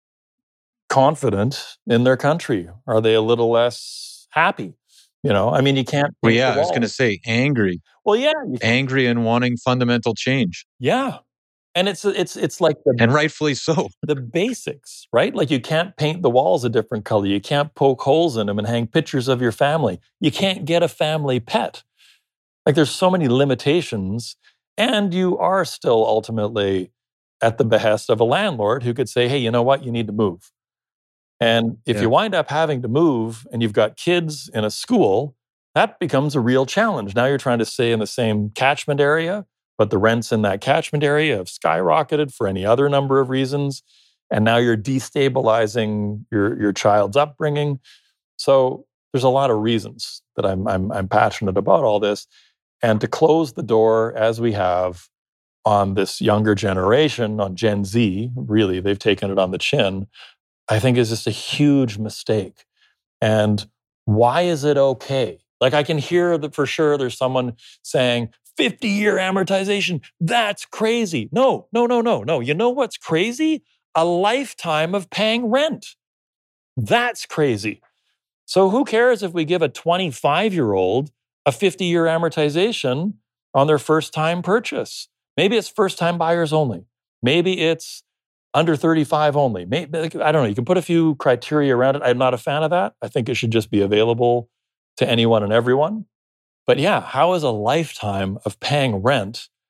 confident in their country? Are they a little less happy? You know, I mean, you can't. Well, yeah, I was going to say angry. Well, yeah, angry and wanting fundamental change. Yeah, and it's it's it's like the, and rightfully so. The basics, right? Like you can't paint the walls a different color. You can't poke holes in them and hang pictures of your family. You can't get a family pet. Like there's so many limitations, and you are still ultimately at the behest of a landlord who could say, "Hey, you know what? You need to move." And if yeah. you wind up having to move and you've got kids in a school, that becomes a real challenge. Now you're trying to stay in the same catchment area, but the rents in that catchment area have skyrocketed for any other number of reasons. And now you're destabilizing your, your child's upbringing. So there's a lot of reasons that I'm, I'm, I'm passionate about all this. And to close the door as we have on this younger generation, on Gen Z, really, they've taken it on the chin, I think is just a huge mistake. And why is it okay? Like I can hear that for sure there's someone saying fifty-year amortization, that's crazy. No, no, no, no, no. You know what's crazy? A lifetime of paying rent. That's crazy. So who cares if we give a twenty-five-year-old a fifty-year amortization on their first-time purchase? Maybe it's first-time buyers only. Maybe it's under thirty-five only. Maybe, I don't know. You can put a few criteria around it. I'm not a fan of that. I think it should just be available to anyone and everyone. But yeah, how is a lifetime of paying rent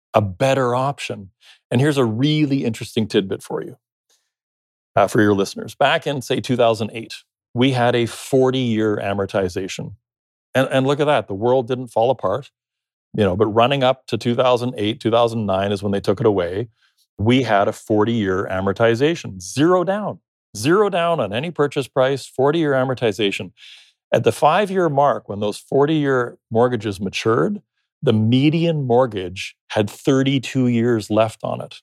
a better option. And here's a really interesting tidbit for you, uh, for your listeners. Back in, say, two thousand eight, we had a forty-year amortization. And, and look at that. The world didn't fall apart, you know, but running up to two thousand eight, two thousand nine is when they took it away. We had a forty-year amortization, zero down, zero down on any purchase price, forty-year amortization. At the five-year mark, when those forty-year mortgages matured, the median mortgage had thirty-two years left on it.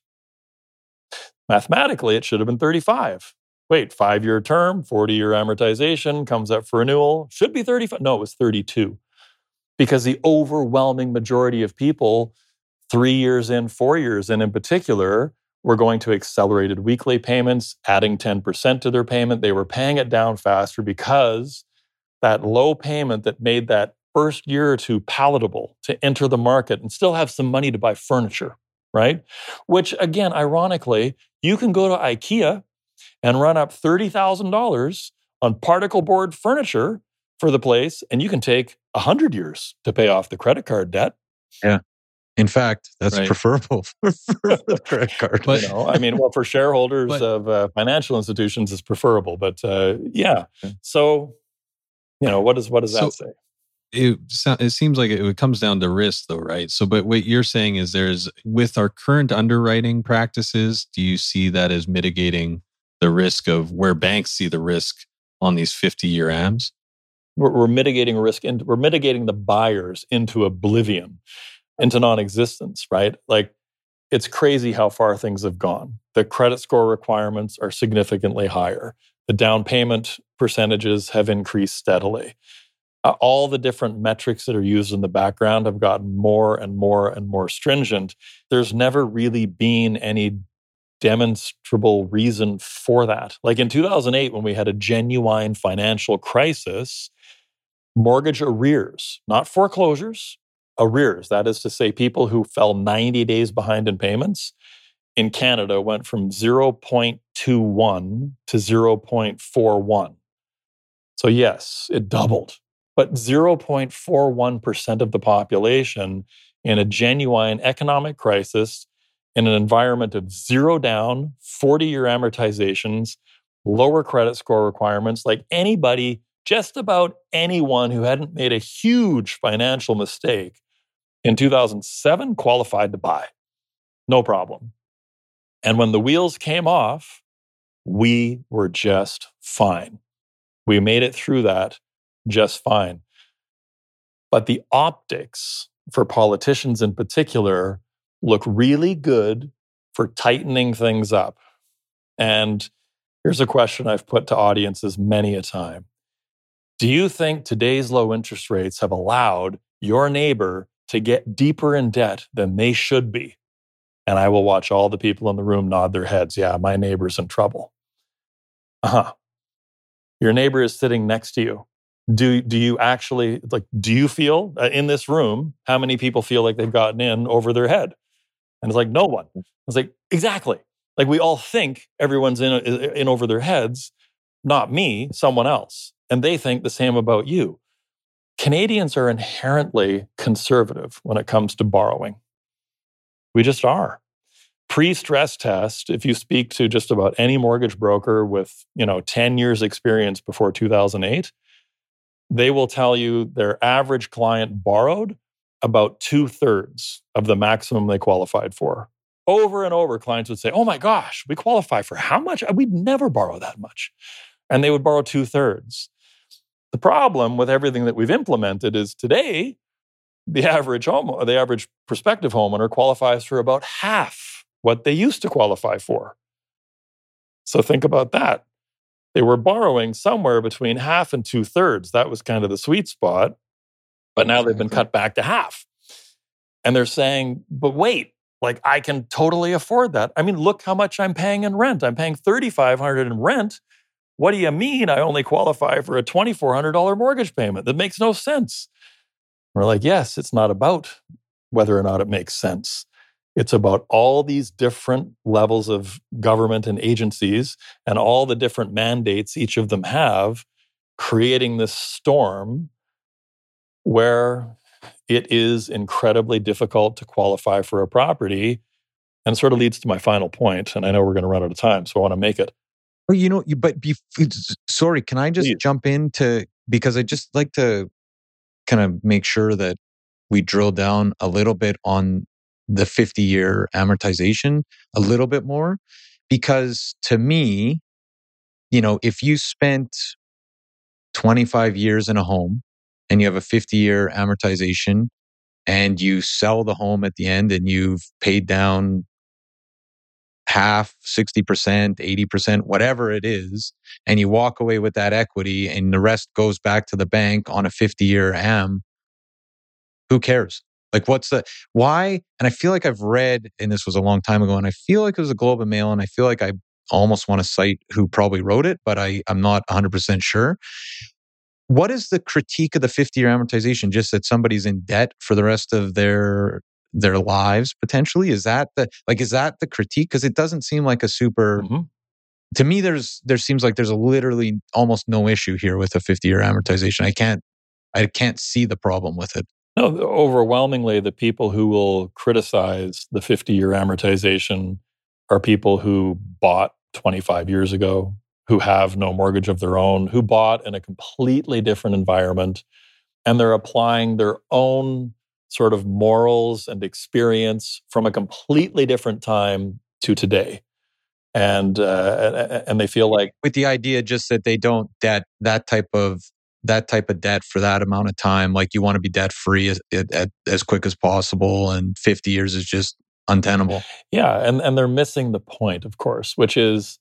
Mathematically, it should have been thirty-five. Wait, five-year term, forty-year amortization, comes up for renewal, should be thirty-five. No, it was thirty-two. Because the overwhelming majority of people, three years in, four years in in particular, were going to accelerated weekly payments, adding ten percent to their payment. They were paying it down faster because that low payment that made that first year or two palatable to enter the market and still have some money to buy furniture, right? Which, again, ironically, you can go to IKEA and run up thirty thousand dollars on particle board furniture for the place, and you can take one hundred years to pay off the credit card debt. Yeah. In fact, that's Right. preferable for, for the credit card. But- You know, I mean, well, for shareholders But- of uh, financial institutions, it's preferable. But uh, yeah, so you know, what does what does that So- say? It, so- it seems like it, it comes down to risk, though, right? So, but what you're saying is there's, with our current underwriting practices, do you see that as mitigating the risk of where banks see the risk on these fifty-year A Ms? We're, we're mitigating risk, and we're mitigating the buyers into oblivion, into non-existence, right? Like, it's crazy how far things have gone. The credit score requirements are significantly higher. The down payment percentages have increased steadily. Uh, all the different metrics that are used in the background have gotten more and more and more stringent. There's never really been any demonstrable reason for that. Like in two thousand eight, when we had a genuine financial crisis, mortgage arrears, not foreclosures, arrears, that is to say, people who fell ninety days behind in payments, in Canada went from zero point two one to zero point four one. So yes, it doubled. But zero point four one percent of the population in a genuine economic crisis, in an environment of zero down, forty-year amortizations, lower credit score requirements, like anybody, just about anyone who hadn't made a huge financial mistake in two thousand seven qualified to buy. No problem. And when the wheels came off, we were just fine. We made it through that just fine. But the optics for politicians in particular look really good for tightening things up. And here's a question I've put to audiences many a time. Do you think today's low interest rates have allowed your neighbor to get deeper in debt than they should be? And I will watch all the people in the room nod their heads. Yeah, my neighbor's in trouble. Uh-huh. Your neighbor is sitting next to you. Do, do you actually, like, do you feel uh, in this room, how many people feel like they've gotten in over their head? And it's like, no one. It's like, exactly. Like, we all think everyone's in, in over their heads, not me, someone else. And they think the same about you. Canadians are inherently conservative when it comes to borrowing. We just are. Pre-stress test, if you speak to just about any mortgage broker with, you know, ten years experience before two thousand eight, they will tell you their average client borrowed about two-thirds of the maximum they qualified for. Over and over, clients would say, oh my gosh, we qualify for how much? We'd never borrow that much. And they would borrow two-thirds. The problem with everything that we've implemented is today, the average home, the average prospective homeowner qualifies for about half what they used to qualify for. So think about that. They were borrowing somewhere between half and two-thirds. That was kind of the sweet spot. But now they've been cut back to half. And they're saying, but wait, like, I can totally afford that. I mean, look how much I'm paying in rent. I'm paying thirty-five hundred dollars in rent. What do you mean I only qualify for a twenty-four hundred dollars mortgage payment? That makes no sense. We're like, yes, it's not about whether or not it makes sense. It's about all these different levels of government and agencies and all the different mandates each of them have, creating this storm where it is incredibly difficult to qualify for a property, and sort of leads to my final point. And I know we're going to run out of time, so I want to make it. Well, you know, you, but be, sorry, can I just Please. jump into, because I just like to kind of make sure that we drill down a little bit on the fifty year amortization a little bit more, because to me, you know, if you spent twenty-five years in a home and you have a fifty year amortization and you sell the home at the end and you've paid down half, sixty percent, eighty percent, whatever it is, and you walk away with that equity and the rest goes back to the bank on a fifty year am, who cares? Like, what's the, why? And I feel like I've read, and this was a long time ago, and I feel like it was a Globe and Mail, and I feel like I almost want to cite who probably wrote it, but I, I'm not one hundred percent sure. What is the critique of the fifty year amortization? Just that somebody's in debt for the rest of their their lives, potentially? Is that the, like, is that the critique? Because it doesn't seem like a super, Mm-hmm. to me, there's, there seems like there's a literally almost no issue here with a fifty year amortization. I can't, I can't see the problem with it. No, overwhelmingly, the people who will criticize the fifty year amortization are people who bought twenty-five years ago, who have no mortgage of their own, who bought in a completely different environment, and they're applying their own sort of morals and experience from a completely different time to today. And uh, and they feel like, with the idea just that they don't debt that type of that type of debt for that amount of time. Like, you want to be debt free as, as, as quick as possible, and fifty years is just untenable. Yeah, and, and they're missing the point, of course, which is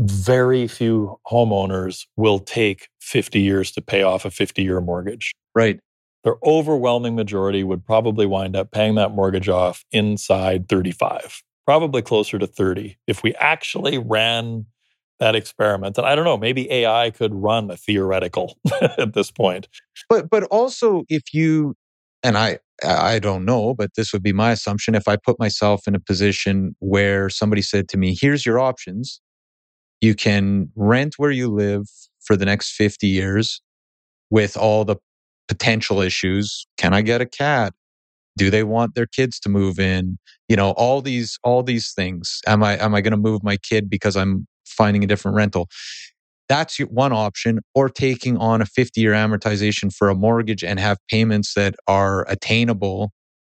very few homeowners will take fifty years to pay off a fifty year mortgage. Right. The overwhelming majority would probably wind up paying that mortgage off inside thirty-five, probably closer to thirty. If we actually ran that experiment, and I don't know, maybe A I could run a theoretical at this point. But but also, if you, and I I don't know, but this would be my assumption, if I put myself in a position where somebody said to me, here's your options. You can rent where you live for the next fifty years with all the potential issues. Can I get a cat? Do they want their kids to move in? You know, all these all these things. Am I am I going to move my kid because I'm finding a different rental? That's one option. Or taking on a fifty year amortization for a mortgage and have payments that are attainable.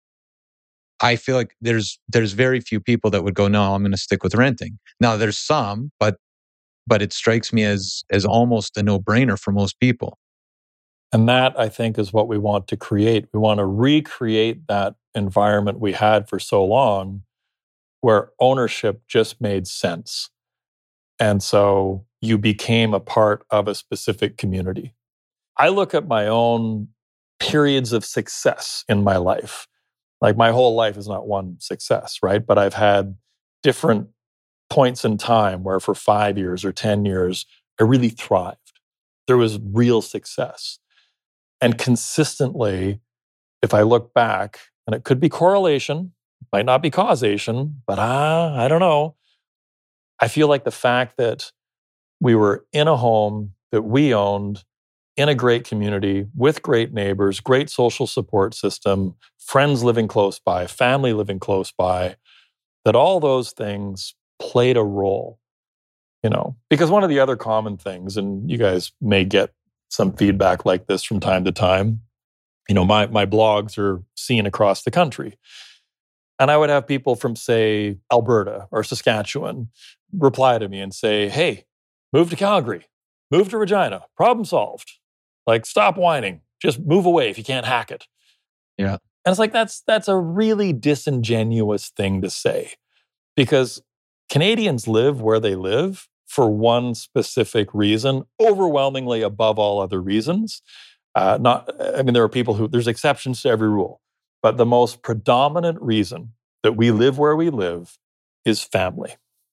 I feel like there's there's very few people that would go, no, I'm going to stick with renting. Now there's some, but but it strikes me as as almost a no-brainer for most people. And that, I think, is what we want to create. We want to recreate that environment we had for so long where ownership just made sense. And so you became a part of a specific community. I look at my own periods of success in my life. Like, my whole life is not one success, right? But I've had different points in time where for five years or ten years, I really thrived. There was real success. And consistently, if I look back, and it could be correlation, might not be causation, but uh, I don't know. I feel like the fact that we were in a home that we owned, in a great community, with great neighbors, great social support system, friends living close by, family living close by, that all those things played a role, you know, because one of the other common things, and you guys may get some feedback like this from time to time, you know, my, my blogs are seen across the country. And I would have people from, say, Alberta or Saskatchewan reply to me and say, hey, move to Calgary, move to Regina, problem solved. Like, stop whining, just move away if you can't hack it. Yeah. And it's like, that's that's a really disingenuous thing to say, because Canadians live where they live for one specific reason, overwhelmingly above all other reasons. Uh, not, I mean, there are people who, there's exceptions to every rule, but the most predominant reason that we live where we live is family.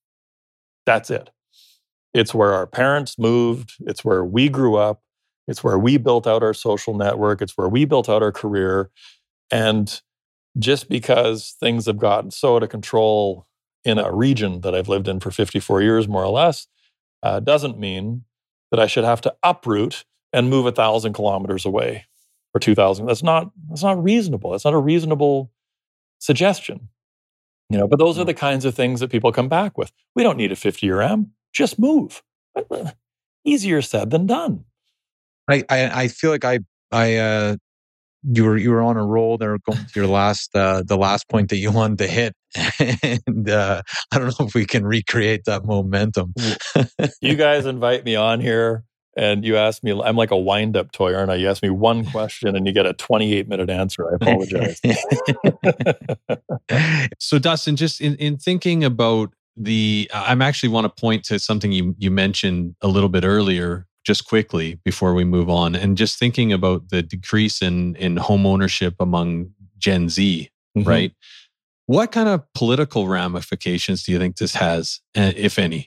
That's it. It's where our parents moved. It's where we grew up. It's where we built out our social network. It's where we built out our career. And just because things have gotten so out of control in a region that I've lived in for fifty-four years, more or less, uh, doesn't mean that I should have to uproot and move a thousand kilometers away. or two thousand. That's not that's not reasonable. That's not a reasonable suggestion. You know, but those are the kinds of things that people come back with. We don't need a fifty-year M. Just move. Easier said than done. I, I, I feel like I I uh, you were you were on a roll there, going to your last uh, the last point that you wanted to hit, and uh, I don't know if we can recreate that momentum. You guys invite me on here, and you ask me. I'm like a wind-up toy, aren't I? You ask me one question, and you get a twenty-eight minute answer. I apologize. So, Dustin, just in, in thinking about the, I'm actually want to point to something you you mentioned a little bit earlier, just quickly before we move on, and just thinking about the decrease in in home ownership among Gen Z, mm-hmm. right? What kind of political ramifications do you think this has, if any?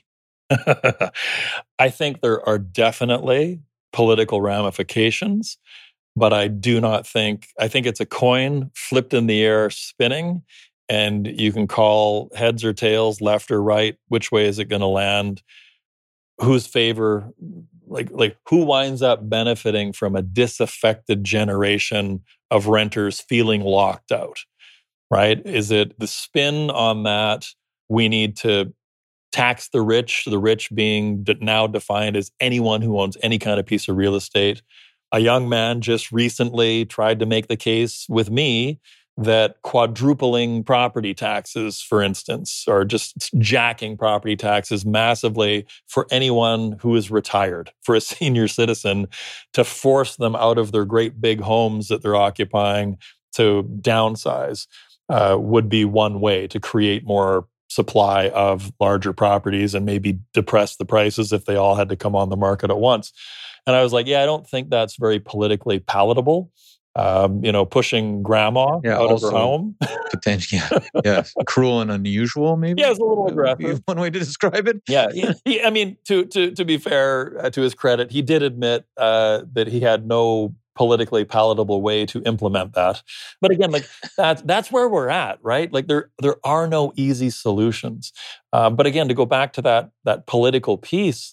I think there are definitely political ramifications, but I do not think, I think it's a coin flipped in the air spinning, and you can call heads or tails, left or right. Which way is it going to land? Whose favor, like, like who winds up benefiting from a disaffected generation of renters feeling locked out, right? Is it the spin on that? We need to tax the rich, the rich being now defined as anyone who owns any kind of piece of real estate. A young man just recently tried to make the case with me that quadrupling property taxes, for instance, or just jacking property taxes massively for anyone who is retired, for a senior citizen, to force them out of their great big homes that they're occupying to downsize, uh, would be one way to create more supply of larger properties and maybe depress the prices if they all had to come on the market at once. And I was like, yeah, I don't think that's very politically palatable. Um, you know, pushing grandma yeah, out also, of her home. Potentially, yeah, yeah, cruel and unusual, maybe. Yeah, it's a little aggressive. One way to describe it. Yeah, he, he, I mean, to to to be fair, uh, to his credit, he did admit uh, that he had no politically palatable way to implement that. But again, like that's that's where we're at, right? Like there there are no easy solutions. Um, but again, to go back to that that political piece,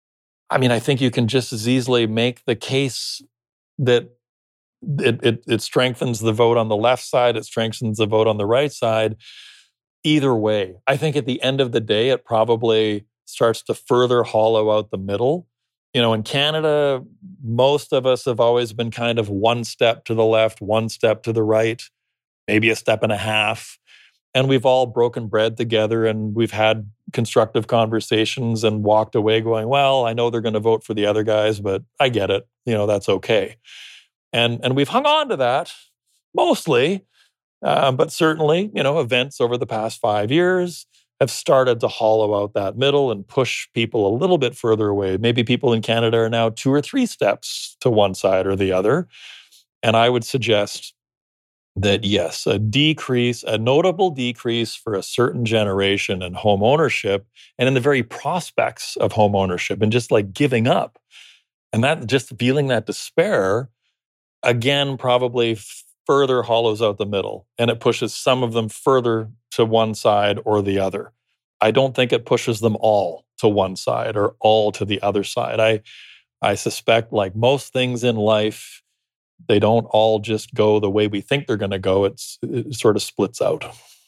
I mean, I think you can just as easily make the case that It, it it strengthens the vote on the left side. It strengthens the vote on the right side. Either way, I think at the end of the day, it probably starts to further hollow out the middle. You know, in Canada, most of us have always been kind of one step to the left, one step to the right, maybe a step and a half. And we've all broken bread together, and we've had constructive conversations and walked away going, well, I know they're going to vote for the other guys, but I get it. You know, that's okay. And and we've hung on to that mostly, uh, but certainly, you know, events over the past five years have started to hollow out that middle and push people a little bit further away. Maybe people in Canada are now two or three steps to one side or the other. And I would suggest that, yes, a decrease, a notable decrease for a certain generation in home ownership and in the very prospects of home ownership and just like giving up. And that just feeling that despair, again, probably further hollows out the middle, and it pushes some of them further to one side or the other. I don't think it pushes them all to one side or all to the other side. I, I suspect, like most things in life, they don't all just go the way we think they're going to go. It's, it sort of splits out.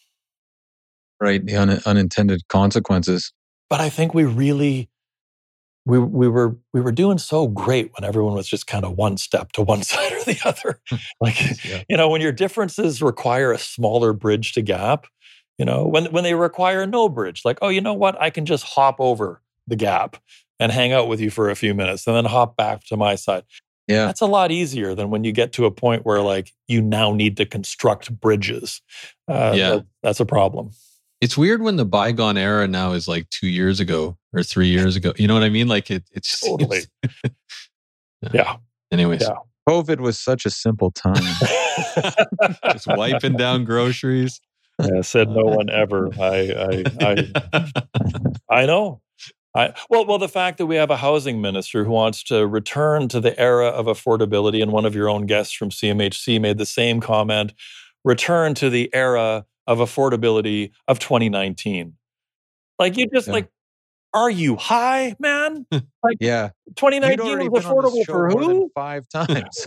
Right, the un- unintended consequences. But I think we really... We we were we were doing so great when everyone was just kind of one step to one side or the other. Like, yeah. You know, when your differences require a smaller bridge to gap, you know, when when they require no bridge, like, oh, you know what? I can just hop over the gap and hang out with you for a few minutes and then hop back to my side. Yeah. That's a lot easier than when you get to a point where like you now need to construct bridges. Uh, yeah. That, that's a problem. It's weird when the bygone era now is like two years ago or three years ago. You know what I mean? Like it, it's totally. yeah. yeah. Anyways, yeah. COVID was such a simple time. Just wiping down groceries. Yeah, said no one ever. I, I, I, I know. I well, well, the fact that we have a housing minister who wants to return to the era of affordability, and one of your own guests from C M H C made the same comment: return to the era of affordability of twenty nineteen. Like you just yeah. like Are you high, man? Like, Yeah. twenty You'd nineteen already was been on this affordable show for more than who? five times.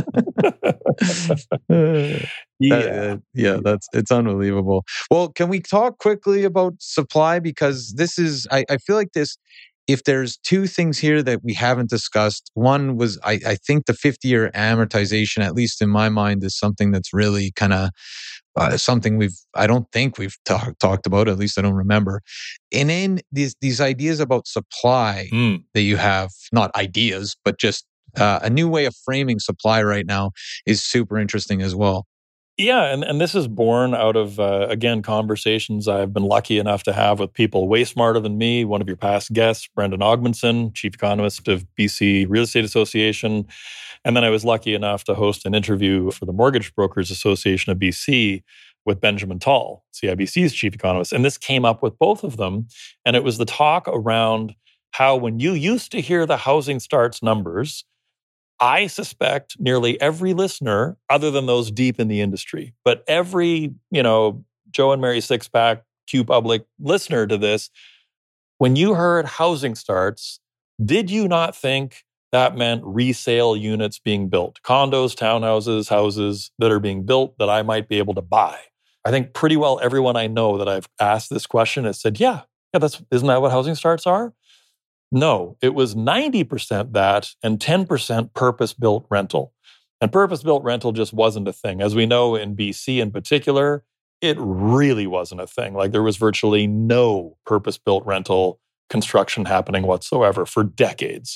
Yeah. That- that- yeah, that's it's unbelievable. Well, can we talk quickly about supply? Because this is, I, I feel like this, if there's two things here that we haven't discussed, one was, I, I think the fifty year amortization, at least in my mind, is something that's really kind of uh, something we've, I don't think we've talk, talked about, at least I don't remember. And then these, these ideas about supply Mm. that you have, not ideas, but just uh, a new way of framing supply right now is super interesting as well. Yeah, and, and this is born out of, uh, again, conversations I've been lucky enough to have with people way smarter than me. One of your past guests, Brendan Ogmanson, Chief Economist of B C Real Estate Association. And then I was lucky enough to host an interview for the Mortgage Brokers Association of B C with Benjamin Tall, C I B C's Chief Economist. And this came up with both of them. And it was the talk around how when you used to hear the housing starts numbers, I suspect nearly every listener, other than those deep in the industry, but every, you know, Joe and Mary Sixpack, Q Public listener to this, when you heard housing starts, did you not think that meant resale units being built? Condos, townhouses, houses that are being built that I might be able to buy? I think pretty well everyone I know that I've asked this question has said, yeah, yeah, that's, isn't that what housing starts are? No, it was ninety percent that and ten percent purpose-built rental. And purpose-built rental just wasn't a thing. As we know in B C in particular, it really wasn't a thing. Like there was virtually no purpose-built rental construction happening whatsoever for decades.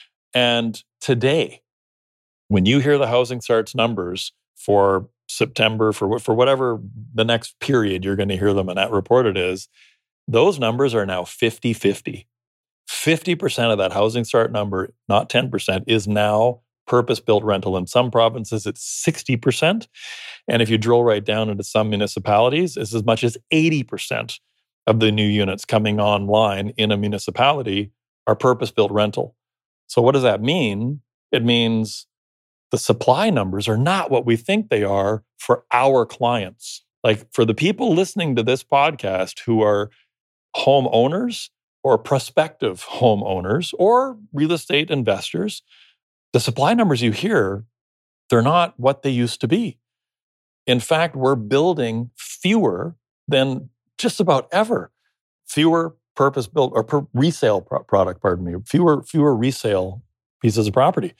And today, when you hear the housing starts numbers for September, for, for whatever the next period you're going to hear them and that reported is, those numbers are now fifty-fifty. fifty percent of that housing start number, not ten percent, is now purpose-built rental. In some provinces, it's sixty percent. And if you drill right down into some municipalities, it's as much as eighty percent of the new units coming online in a municipality are purpose-built rental. So what does that mean? It means the supply numbers are not what we think they are for our clients. Like for the people listening to this podcast who are homeowners, or prospective homeowners or real estate investors, the supply numbers you hear, they're not what they used to be. In fact, we're building fewer than just about ever. Fewer purpose-built or per resale pro- product, pardon me, fewer, fewer resale pieces of property.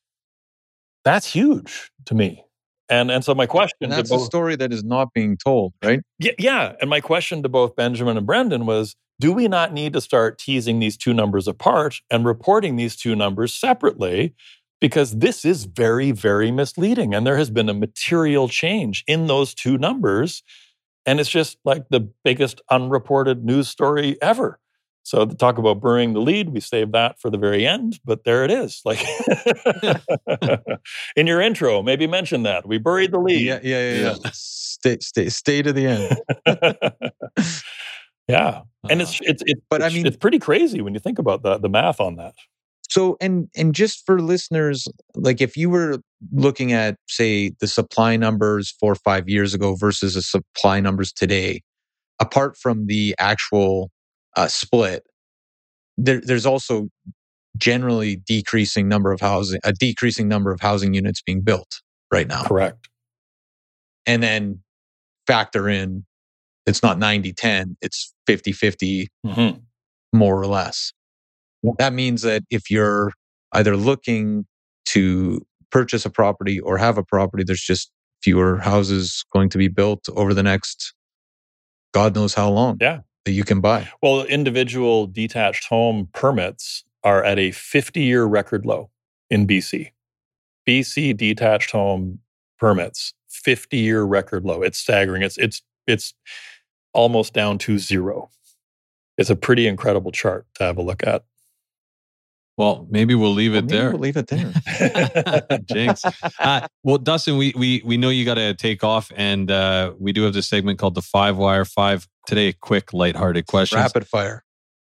That's huge to me. And, and so my question And to that's both, a story that is not being told, right? Yeah, yeah. And my question to both Benjamin and Brendan was, do we not need to start teasing these two numbers apart and reporting these two numbers separately? Because this is very, very misleading. And there has been a material change in those two numbers. And it's just like the biggest unreported news story ever. So to talk about burying the lead, we saved that for the very end, but there it is. Like in your intro, maybe mention that. We buried the lead. Yeah, yeah, yeah. yeah. Stay, stay, stay to the end. Yeah. And it's it's it's but it's, I mean, it's pretty crazy when you think about the the math on that. So and and just for listeners, like if you were looking at, say, the supply numbers four or five years ago versus the supply numbers today, apart from the actual uh, split, there, there's also generally decreasing number of housing, a decreasing number of housing units being built right now. Correct. And then factor in, it's not ninety ten, it's fifty-fifty, mm-hmm. more or less. That means that if you're either looking to purchase a property or have a property, there's just fewer houses going to be built over the next God knows how long yeah. that you can buy. Well, individual detached home permits are at a fifty-year record low in B C. B C detached home permits, fifty-year record low. It's staggering. It's it's it's almost down to zero. It's a pretty incredible chart to have a look at. Well, maybe we'll leave well, it there. We'll leave it there. Jinx. Uh, well, Dustin, we we we know you got to take off, and uh, we do have this segment called the Five Wire Five. Today, quick, lighthearted questions. Rapid fire.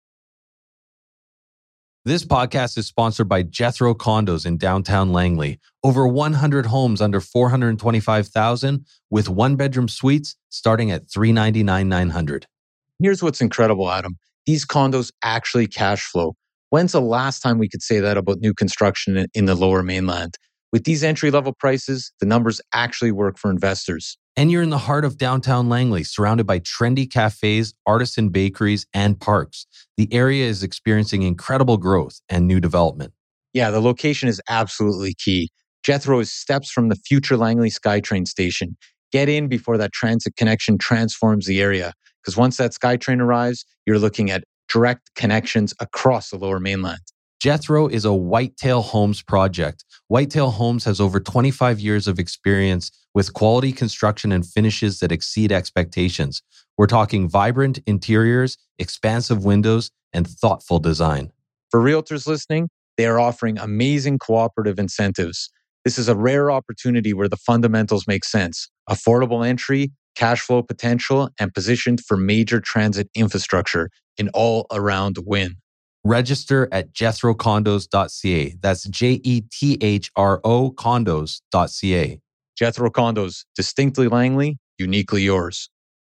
This podcast is sponsored by Jethro Condos in downtown Langley. Over one hundred homes under four hundred twenty-five thousand dollars with one-bedroom suites starting at three hundred ninety-nine thousand nine hundred dollars. Here's what's incredible, Adam. these condos actually cash flow. When's the last time we could say that about new construction in, in the Lower Mainland? With these entry-level prices, the numbers actually work for investors. And you're in the heart of downtown Langley, surrounded by trendy cafes, artisan bakeries, and parks. The area is experiencing incredible growth and new development. Yeah, the location is absolutely key. Jethro is steps from the future Langley SkyTrain station. Get in before that transit connection transforms the area, because once that SkyTrain arrives, you're looking at direct connections across the Lower Mainland. Jethro is a Whitetail Homes project. Whitetail Homes has over twenty-five years of experience with quality construction and finishes that exceed expectations. We're talking vibrant interiors, expansive windows, and thoughtful design. For realtors listening, they are offering amazing cooperative incentives. This is a rare opportunity where the fundamentals make sense. Affordable entry, cash flow potential, and positioned for major transit infrastructure in all around win. Register at jethro condos dot c a. That's J E T H R O condos dot c a. Jethro Condos, distinctly Langley, uniquely yours.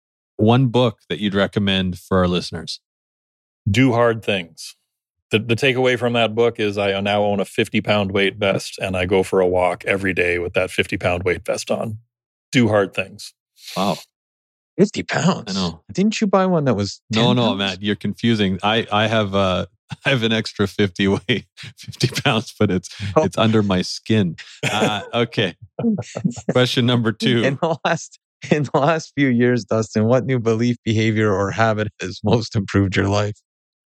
One book that you'd recommend for our listeners? Do Hard Things. The, the takeaway from that book is I now own a fifty pound weight vest and I go for a walk every day with that fifty pound weight vest on. Do hard things. Wow. fifty pounds? I know. Didn't you buy one that was No, no, pounds? Matt, you're confusing. I, I have uh, I have an extra fifty weight, fifty pounds, but it's Oh. it's under my skin. Uh, okay. Question number two. In the last in the last few years, Dustin, what new belief, behavior, or habit has most improved your life?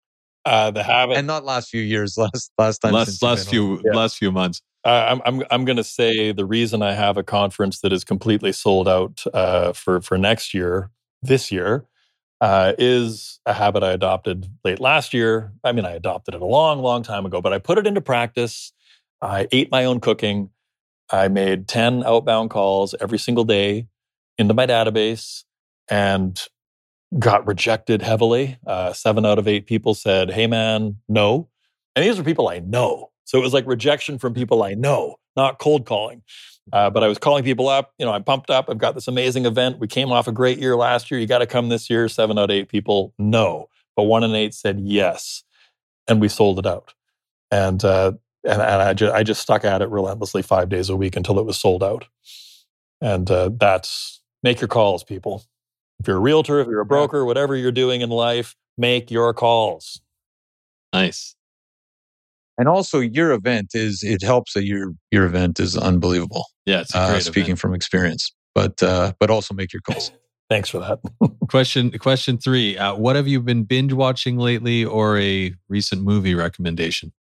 Uh, the habit. And not last few years, last last time. last since you've last been on. few Yeah. last few months. Uh, I'm I'm I'm going to say the reason I have a conference that is completely sold out uh, for for next year, this year, uh, is a habit I adopted late last year. I mean, I adopted it a long, long time ago, but I put it into practice. I ate my own cooking. I made ten outbound calls every single day into my database and got rejected heavily. Uh, seven out of eight people said, "Hey, man, no." And these are people I know. So it was like rejection from people I know, not cold calling. Uh, but I was calling people up. You know, I'm pumped up. I've got this amazing event. We came off a great year last year. You got to come this year. Seven out of eight people, no. But one in eight said yes. And we sold it out. And uh, and, and I, just, I just stuck at it relentlessly five days a week until it was sold out. And uh, that's, make your calls, people. If you're a realtor, if you're a broker, whatever you're doing in life, make your calls. Nice. And also, your event is, it helps that your your event is unbelievable. Yeah, it's a Uh, great speaking event. from experience, but uh, but also make your calls. Thanks for that. Question question three. Uh, what have you been binge watching lately, or a recent movie recommendation?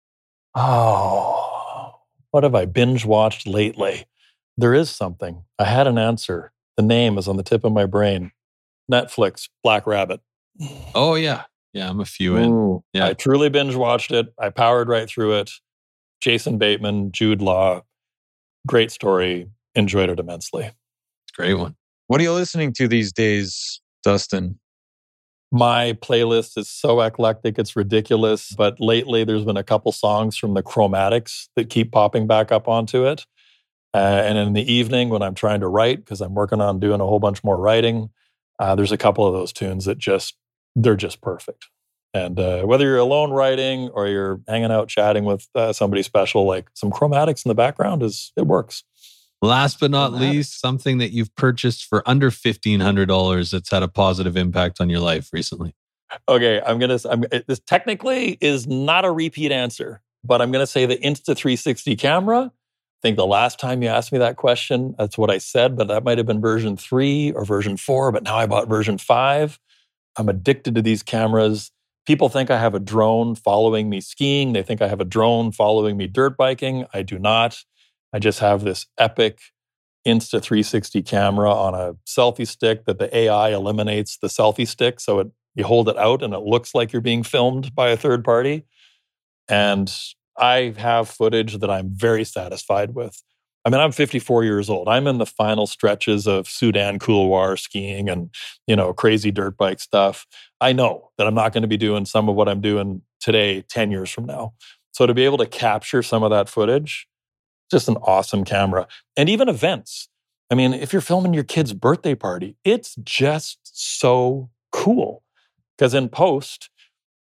Oh, what have I binge watched lately? There is something. I had an answer. The name is on the tip of my brain. Netflix, Black Rabbit. Oh yeah, yeah. I'm a few in. Ooh. Yeah. I truly binge watched it. I powered right through it. Jason Bateman, Jude Law. Great story. Enjoyed it immensely. Great one. What are you listening to these days, Dustin? My playlist is so eclectic, it's ridiculous. But lately, there's been a couple songs from the Chromatics that keep popping back up onto it. Uh, and in the evening, when I'm trying to write, because I'm working on doing a whole bunch more writing, uh, there's a couple of those tunes that just, they're just perfect. And uh, whether you're alone writing or you're hanging out chatting with uh, somebody special, like some Chromatics in the background, is it works. Last but not Chromatics. least, something that you've purchased for under fifteen hundred dollars that's had a positive impact on your life recently. Okay, I'm gonna. I'm, this technically is not a repeat answer, but I'm gonna say the Insta three sixty camera. I think the last time you asked me that question, that's what I said, but that might have been version three or version four. But now I bought version five. I'm addicted to these cameras. People think I have a drone following me skiing. They think I have a drone following me dirt biking. I do not. I just have this epic Insta three sixty camera on a selfie stick that the A I eliminates the selfie stick. So it, you hold it out and it looks like you're being filmed by a third party. And I have footage that I'm very satisfied with. I mean, I'm fifty-four years old. I'm in the final stretches of Sudan Couloir skiing and, you know, crazy dirt bike stuff. I know that I'm not going to be doing some of what I'm doing today ten years from now. So to be able to capture some of that footage, just an awesome camera. And even events. I mean, if you're filming your kid's birthday party, it's just so cool. Because in post,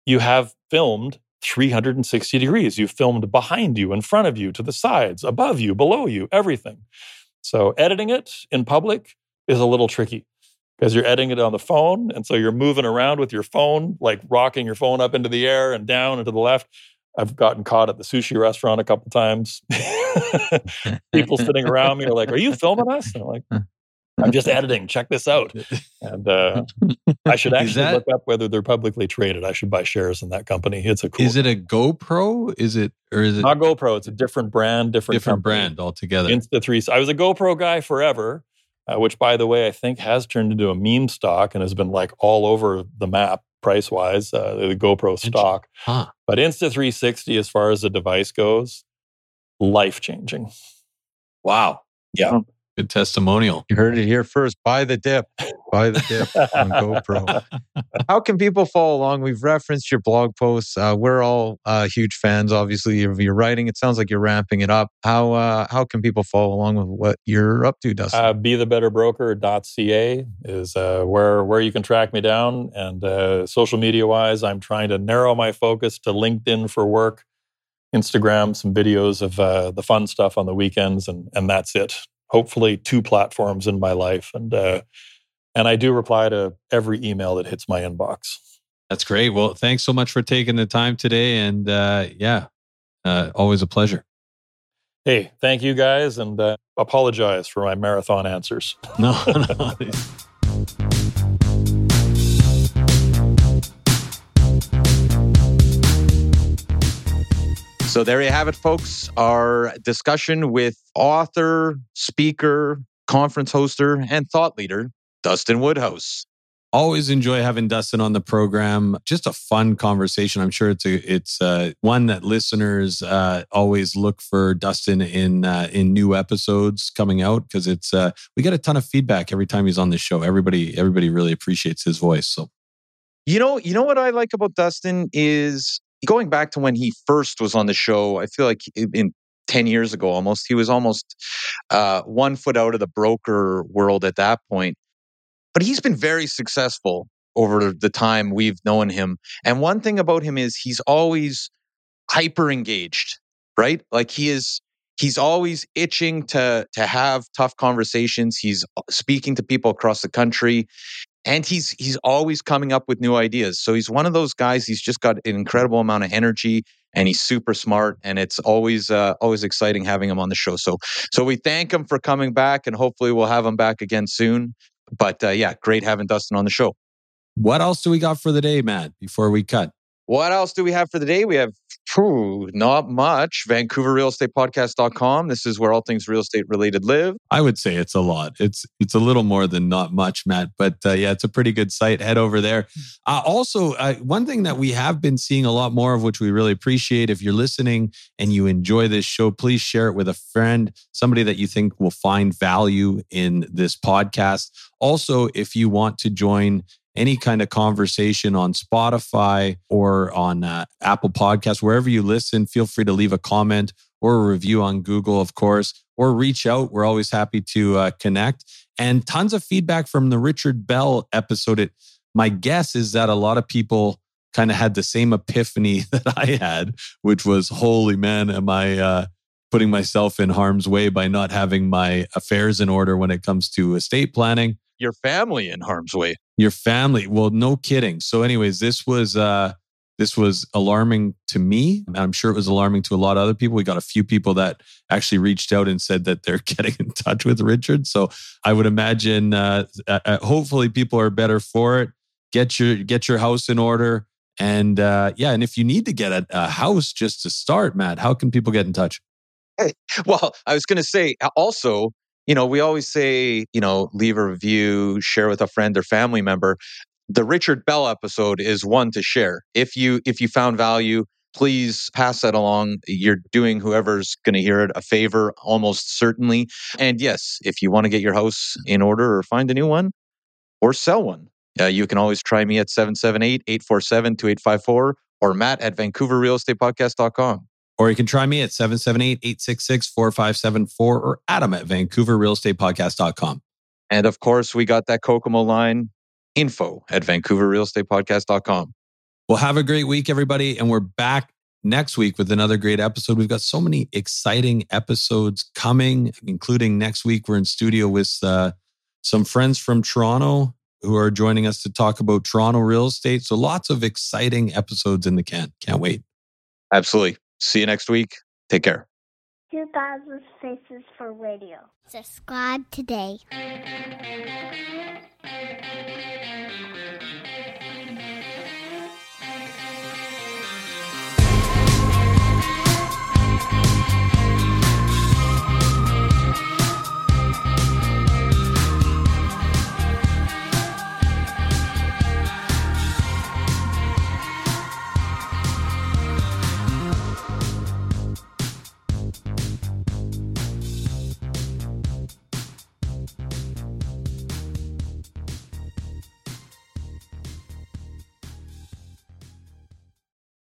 you have filmed three hundred sixty degrees. You filmed behind you, in front of you, to the sides, above you, below you, everything. So editing it in public is a little tricky because you're editing it on the phone. And so you're moving around with your phone, like rocking your phone up into the air and down and to the left. I've gotten caught at the sushi restaurant a couple times. People sitting around me are like, "Are you filming us?" And I'm like, "I'm just editing. Check this out." And uh, I should actually that, look up whether they're publicly traded. I should buy shares in that company. It's a cool. Is it a GoPro? Is it or is it not GoPro? It's a different brand, different different company. brand altogether. Insta three. I was a GoPro guy forever, uh, which, by the way, I think has turned into a meme stock and has been like all over the map price wise. Uh, the GoPro stock, huh. But Insta three sixty, as far as the device goes, life changing. Wow. Yeah. Good testimonial. You heard it here first. Buy the dip. Buy the dip on GoPro. How can people follow along? We've referenced your blog posts. Uh, we're all uh, huge fans, obviously, of your writing. It sounds like you're ramping it up. How uh, how can people follow along with what you're up to, Dustin? Uh, be the better broker dot c a is uh, where, where you can track me down. And uh, social media-wise, I'm trying to narrow my focus to LinkedIn for work, Instagram, some videos of uh, the fun stuff on the weekends, and and that's it. Hopefully two platforms in my life. And uh, and I do reply to every email that hits my inbox. That's great. Well, thanks so much for taking the time today. And uh, yeah, uh, always a pleasure. Hey, thank you guys. And uh, apologize for my marathon answers. No, no. So there you have it, folks. Our discussion with author, speaker, conference hoster, and thought leader, Dustin Woodhouse. Always enjoy having Dustin on the program. Just a fun conversation. I'm sure it's a, it's uh, one that listeners uh, always look for Dustin in uh, in new episodes coming out because it's uh, we get a ton of feedback every time he's on the show. Everybody everybody really appreciates his voice. So, you know, you know what I like about Dustin is going back to when he first was on the show. I feel like in ten years ago, almost he was almost uh, one foot out of the broker world at that point. But he's been very successful over the time we've known him. And one thing about him is he's always hyper engaged, right? Like he is, he's always itching to, to have tough conversations. He's speaking to people across the country and he's, he's always coming up with new ideas. So he's one of those guys, he's just got an incredible amount of energy and he's super smart. And it's always, uh, always exciting having him on the show. So, so we thank him for coming back and hopefully we'll have him back again soon. But uh, yeah, great having Dustin on the show. What else do we got for the day, Matt, before we cut? What else do we have for the day? We have whew, not much. Vancouver Real Estate Podcast dot com. This is where all things real estate related live. I would say it's a lot. It's it's a little more than not much, Matt. But uh, yeah, it's a pretty good site. Head over there. Uh, also, uh, one thing that we have been seeing a lot more of, which we really appreciate, if you're listening and you enjoy this show, please share it with a friend, somebody that you think will find value in this podcast. Also, if you want to join any kind of conversation on Spotify or on uh, Apple Podcasts, wherever you listen, feel free to leave a comment or a review on Google, of course, or reach out. We're always happy to uh, connect. And tons of feedback from the Richard Bell episode. It, my guess is that a lot of people kind of had the same epiphany that I had, which was, holy man, am I uh, putting myself in harm's way by not having my affairs in order when it comes to estate planning? Your family in harm's way. Your family. Well, no kidding. So anyways, this was uh, this was alarming to me. I'm sure it was alarming to a lot of other people. We got a few people that actually reached out and said that they're getting in touch with Richard. So I would imagine uh, uh, hopefully people are better for it. Get your get your house in order. And uh, yeah, and if you need to get a, a house just to start, Matt, how can people get in touch? Hey, well, I was going to say also, you know, we always say, you know, leave a review, share with a friend or family member. The Richard Bell episode is one to share. If you if you found value, please pass that along. You're doing whoever's going to hear it a favor, almost certainly. And yes, if you want to get your house in order or find a new one or sell one, uh, you can always try me at seven seven eight, eight four seven, two eight five four or Matt at Vancouver Real Estate Podcast dot com. Or you can try me at seven seven eight, eight six six, four five seven four or Adam at Vancouver Real Estate Podcast dot com. And of course, we got that Kokomo line, info at Vancouver Real Estate Podcast dot com. Well, have a great week, everybody. And we're back next week with another great episode. We've got so many exciting episodes coming, including next week. We're in studio with uh, some friends from Toronto who are joining us to talk about Toronto real estate. So lots of exciting episodes in the can. Can't wait. Absolutely. See you next week. Take care. two thousand Faces for Radio. Subscribe today.